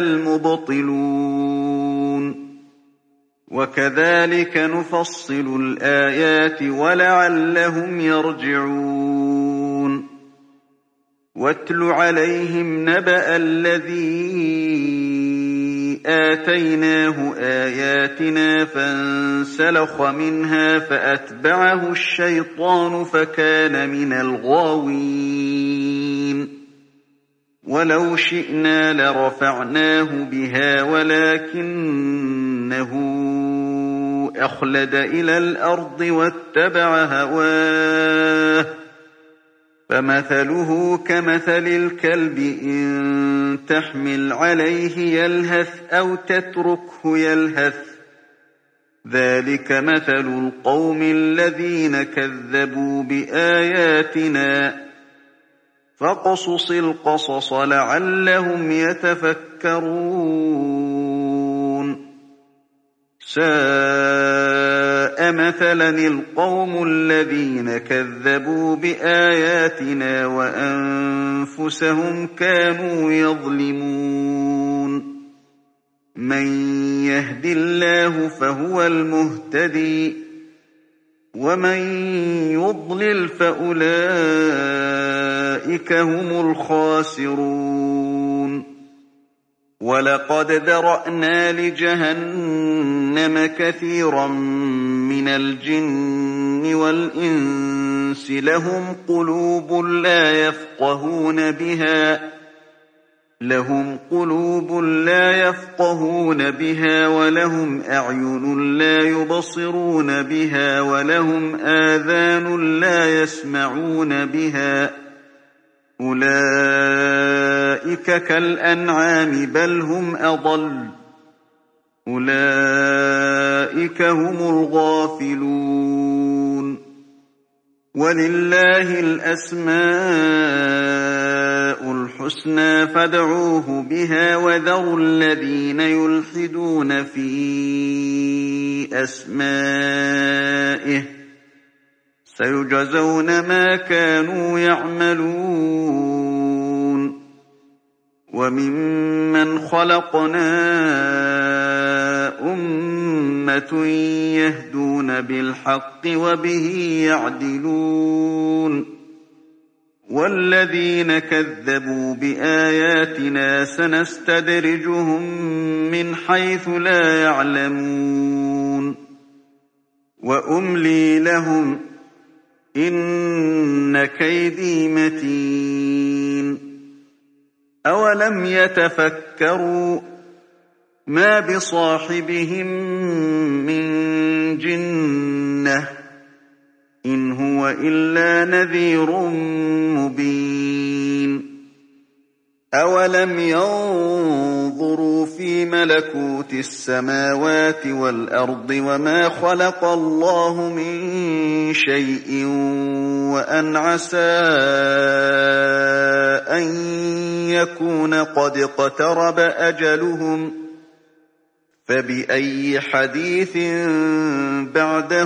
المبطلون. وكذلك نفصل الآيات ولعلهم يرجعون. واتل عليهم نبأ الذي آتيناه آياتنا فانسلخ منها فأتبعه الشيطان فكان من الغاوين. ولو شئنا لرفعناه بها ولكنه أخلد إلى الأرض واتبع هواه فمثله كمثل الكلب إن تحمل عليه يلهث أو تتركه يلهث ذلك مثل القوم الذين كذبوا بآياتنا فاقصص القصص لعلهم يتفكرون. ساء مثلا القوم الذين كذبوا بآياتنا وأنفسهم كانوا يظلمون. من يهد الله فهو المهتدي ومن يضلل فأولئك هم الخاسرون. ولقد ذرأنا لجهنم كثيرا من الجن والإنس لهم قلوب لا يفقهون بها ولهم أعين لا يبصرون بها ولهم آذان لا يسمعون بها أولئك كالأنعام بل هم أضل أولئك هم الغافلون. ولله الأسماء الحسنى فادعوه بها وذروا الذين يلحدون في أسمائه سيجزون ما كانوا يعملون. وَمِمَّنْ خَلَقْنَا أُمَّةٌ يَهْدُونَ بِالْحَقِّ وَبِهِ يَعْدِلُونَ وَالَّذِينَ كَذَّبُوا بِآيَاتِنَا سَنَسْتَدْرِجُهُم مِّنْ حَيْثُ لَا يَعْلَمُونَ وَأُمْلِي لَهُمْ ۚ إِنَّ كَيْدِي مَتِينٌ أَوَلَمْ يَتَفَكَّرُوا مَا بِصَاحِبِهِم مِّن جِنَّةٍ ۚ إِنْ هُوَ إِلَّا نَذِيرٌ مُّبِينٌ أَوَلَمْ يَنظُرُوا فِي مَلَكُوتِ السَّمَاوَاتِ وَالْأَرْضِ وَمَا خَلَقَ اللَّهُ مِن شَيْءٍ وَأَنْ عَسَىٰ أَن يَكُونَ قَدِ اقْتَرَبَ أَجَلُهُمْ ۖ فَبِأَيِّ حَدِيثٍ بَعْدَهُ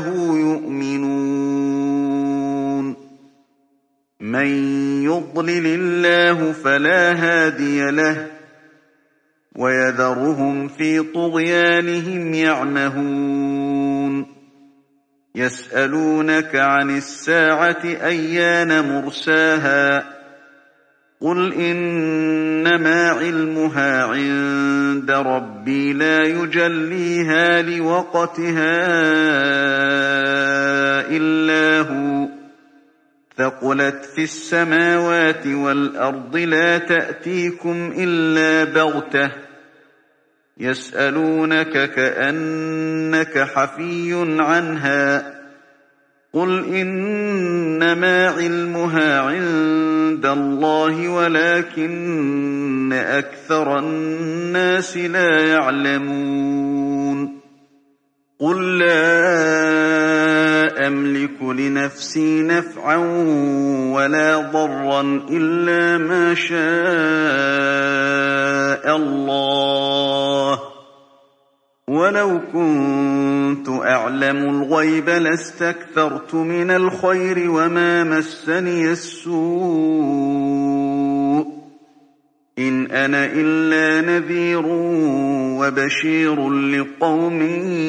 يُؤْمِنُونَ مَن يُضْلِلِ اللَّهُ فَلَا هَادِيَ لَهُ وَيَذَرُهُمْ فِي طُغْيَانِهِمْ يَعْمَهُونَ يَسْأَلُونَكَ عَنِ السَّاعَةِ أَيَّانَ مُرْسَاهَا ۖ قُلْ إِنَّمَا عِلْمُهَا عِندَ رَبِّي لَا يُجَلِّيهَا لِوَقْتِهَا إِلَّا هُوَ ۚ ثَقُلَتْ فِي السَّمَاوَاتِ وَالْأَرْضِ لَا تَأْتِيكُمْ إِلَّا بَغْتَةً يَسْأَلُونَكَ كَأَنَّكَ حَفِيٌّ عَنْهَا ۖ قُلْ إِنَّمَا عِلْمُهَا عِندَ اللَّهِ وَلَٰكِنَّ أَكْثَرَ النَّاسِ لَا يَعْلَمُونَ قُل لَّا أَمْلِكُ لِنَفْسِي نَفْعًا وَلَا ضَرًّا إِلَّا مَا شَاءَ اللَّهُ ۗ وَلَوْ كُنتُ أَعْلَمُ الْغَيْبَ لَاسْتَكْثَرْتُ مِنَ الْخَيْرِ وَمَا مَسَّنِيَ السُّوءُ ۚ إِنْ أَنَا إِلَّا نَذِيرٌ وَبَشِيرٌ لِّقَوْمٍ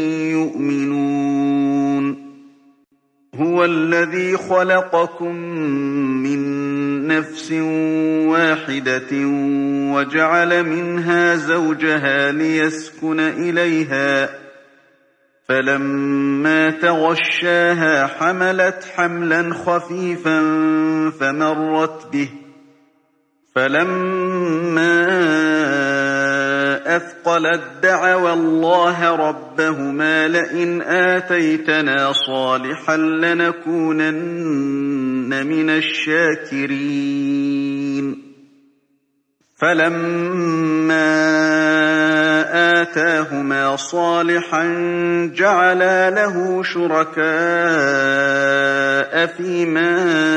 يُؤْمِنُونَ هُوَ الَّذِي خَلَقَكُم مِّن نَّفْسٍ وَاحِدَةٍ وَجَعَلَ مِنْهَا زَوْجَهَا لِيَسْكُنَ إِلَيْهَا ۖ فَلَمَّا تَغَشَّاهَا حَمَلَتْ حَمْلًا خَفِيفًا فَمَرَّتْ بِهِ ۖ فَلَمَّا أَثْقَلَت دَّعَوَا اللَّهَ رَبَّهُمَا لَئِنْ آتَيْتَنَا صَالِحًا لَّنَكُونَنَّ مِنَ الشَّاكِرِينَ فَلَمَّا آتَاهُمَا صَالِحًا جَعَلَا لَهُ شُرَكَاءَ فِيمَا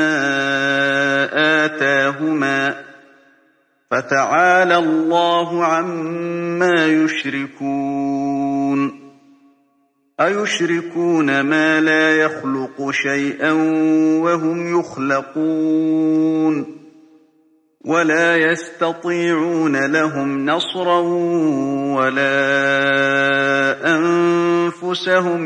آتَاهُمَا ۚ فَتَعَالَى اللَّهُ عَمَّا يُشْرِكُونَ أَيُشْرِكُونَ مَا لَا يَخْلُقُ شَيْئًا وَهُمْ يُخْلَقُونَ وَلَا يَسْتَطِيعُونَ لَهُمْ نَصْرًا وَلَا أَنفُسَهُمْ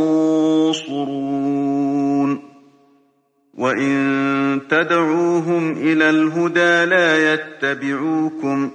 يَنصُرُونَ وَإِن تَدْعُوهُمْ إِلَى الْهُدَىٰ لَا يَتَّبِعُوكُمْ ۚ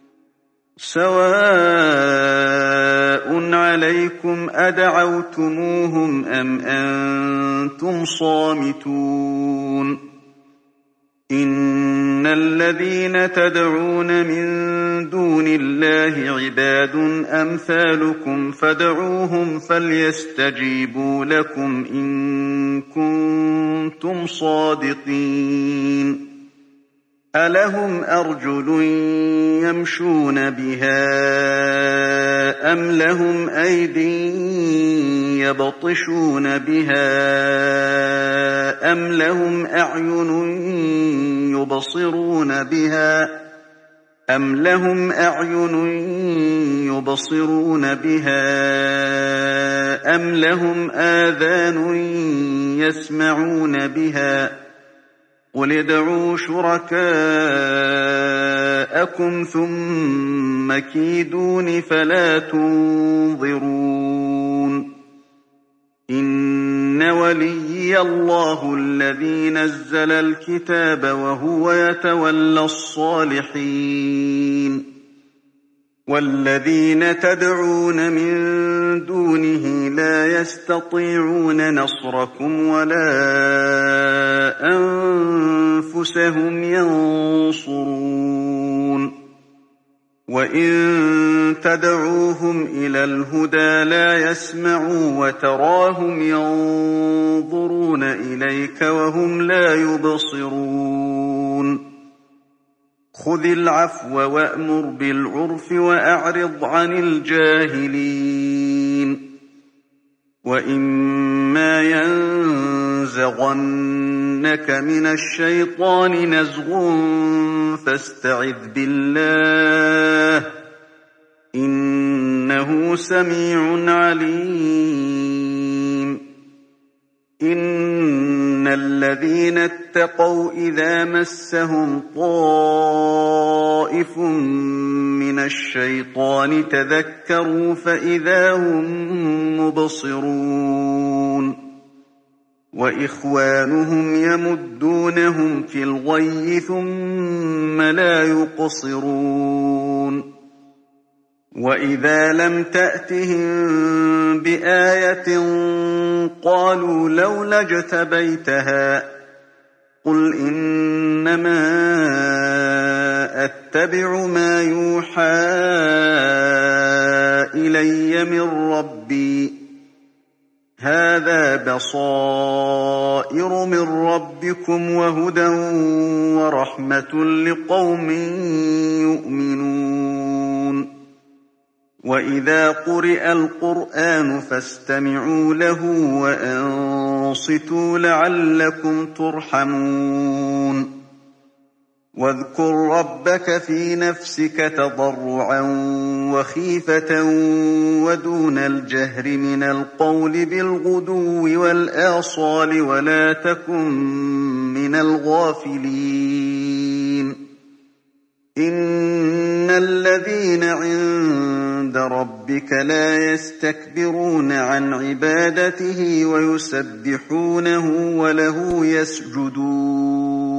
سَوَاءٌ عَلَيْكُمْ أَدَعَوْتُمُوهُمْ أَمْ أَنتُمْ صَامِتُونَ إِنَّ الَّذِينَ تَدْعُونَ مِن دُونِ اللَّهِ عِبَادٌ أَمْثَالُكُمْ فَادْعُوهُمْ فَلْيَسْتَجِيبُوا لَكُمْ إِن كُنتُمْ صَادِقِينَ أَلَهُمْ أَرْجُلٌ يَمْشُونَ بِهَا أَمْ لَهُمْ أَيْدٍ يَبْطِشُونَ بِهَا أَمْ لَهُمْ أَعْيُنٌ يُبْصِرُونَ بِهَا أَمْ لَهُمْ آذَانٌ يَسْمَعُونَ بِهَا ۚ قُلِ ادْعُوا شُرَكَاءَكُمْ جاءكم ثم كيدون فلا تنظرون إن وليي الله الذي نزل الكتاب وهو يتولى الصالحين والذين تدعون من دونه لا يستطيعون نصركم ولا أنفسهم ينصرون وإن تدعوهم إلى الهدى لا يسمعوا وتراهم ينظرون إليك وهم لا يبصرون خذ العفو وأمر بالعرف وأعرض عن الجاهلين وإما ينزغنك من الشيطان نزغ فاستعذ بالله إنه سميع عليم إن الذين اتقوا إذا مسهم طائف من الشيطان تذكروا فإذا هم مبصرون وإخوانهم يمدونهم في الغي ثم لا يقصرون وإذا لم تأتهم بآية قالوا لولا اجتبيتها قل إنما أتبع ما يوحى إلي من ربي هذا بصائر من ربكم وهدى ورحمة لقوم يؤمنون وإذا قرئ القرآن فاستمعوا له وأنصتوا لعلكم ترحمون واذكر ربك في نفسك تضرعا وخيفة ودون الجهر من القول بالغدو والآصال ولا تكن من الغافلين إن الذين عند ربك لا يستكبرون عن عبادته ويسبحونه وله يسجدون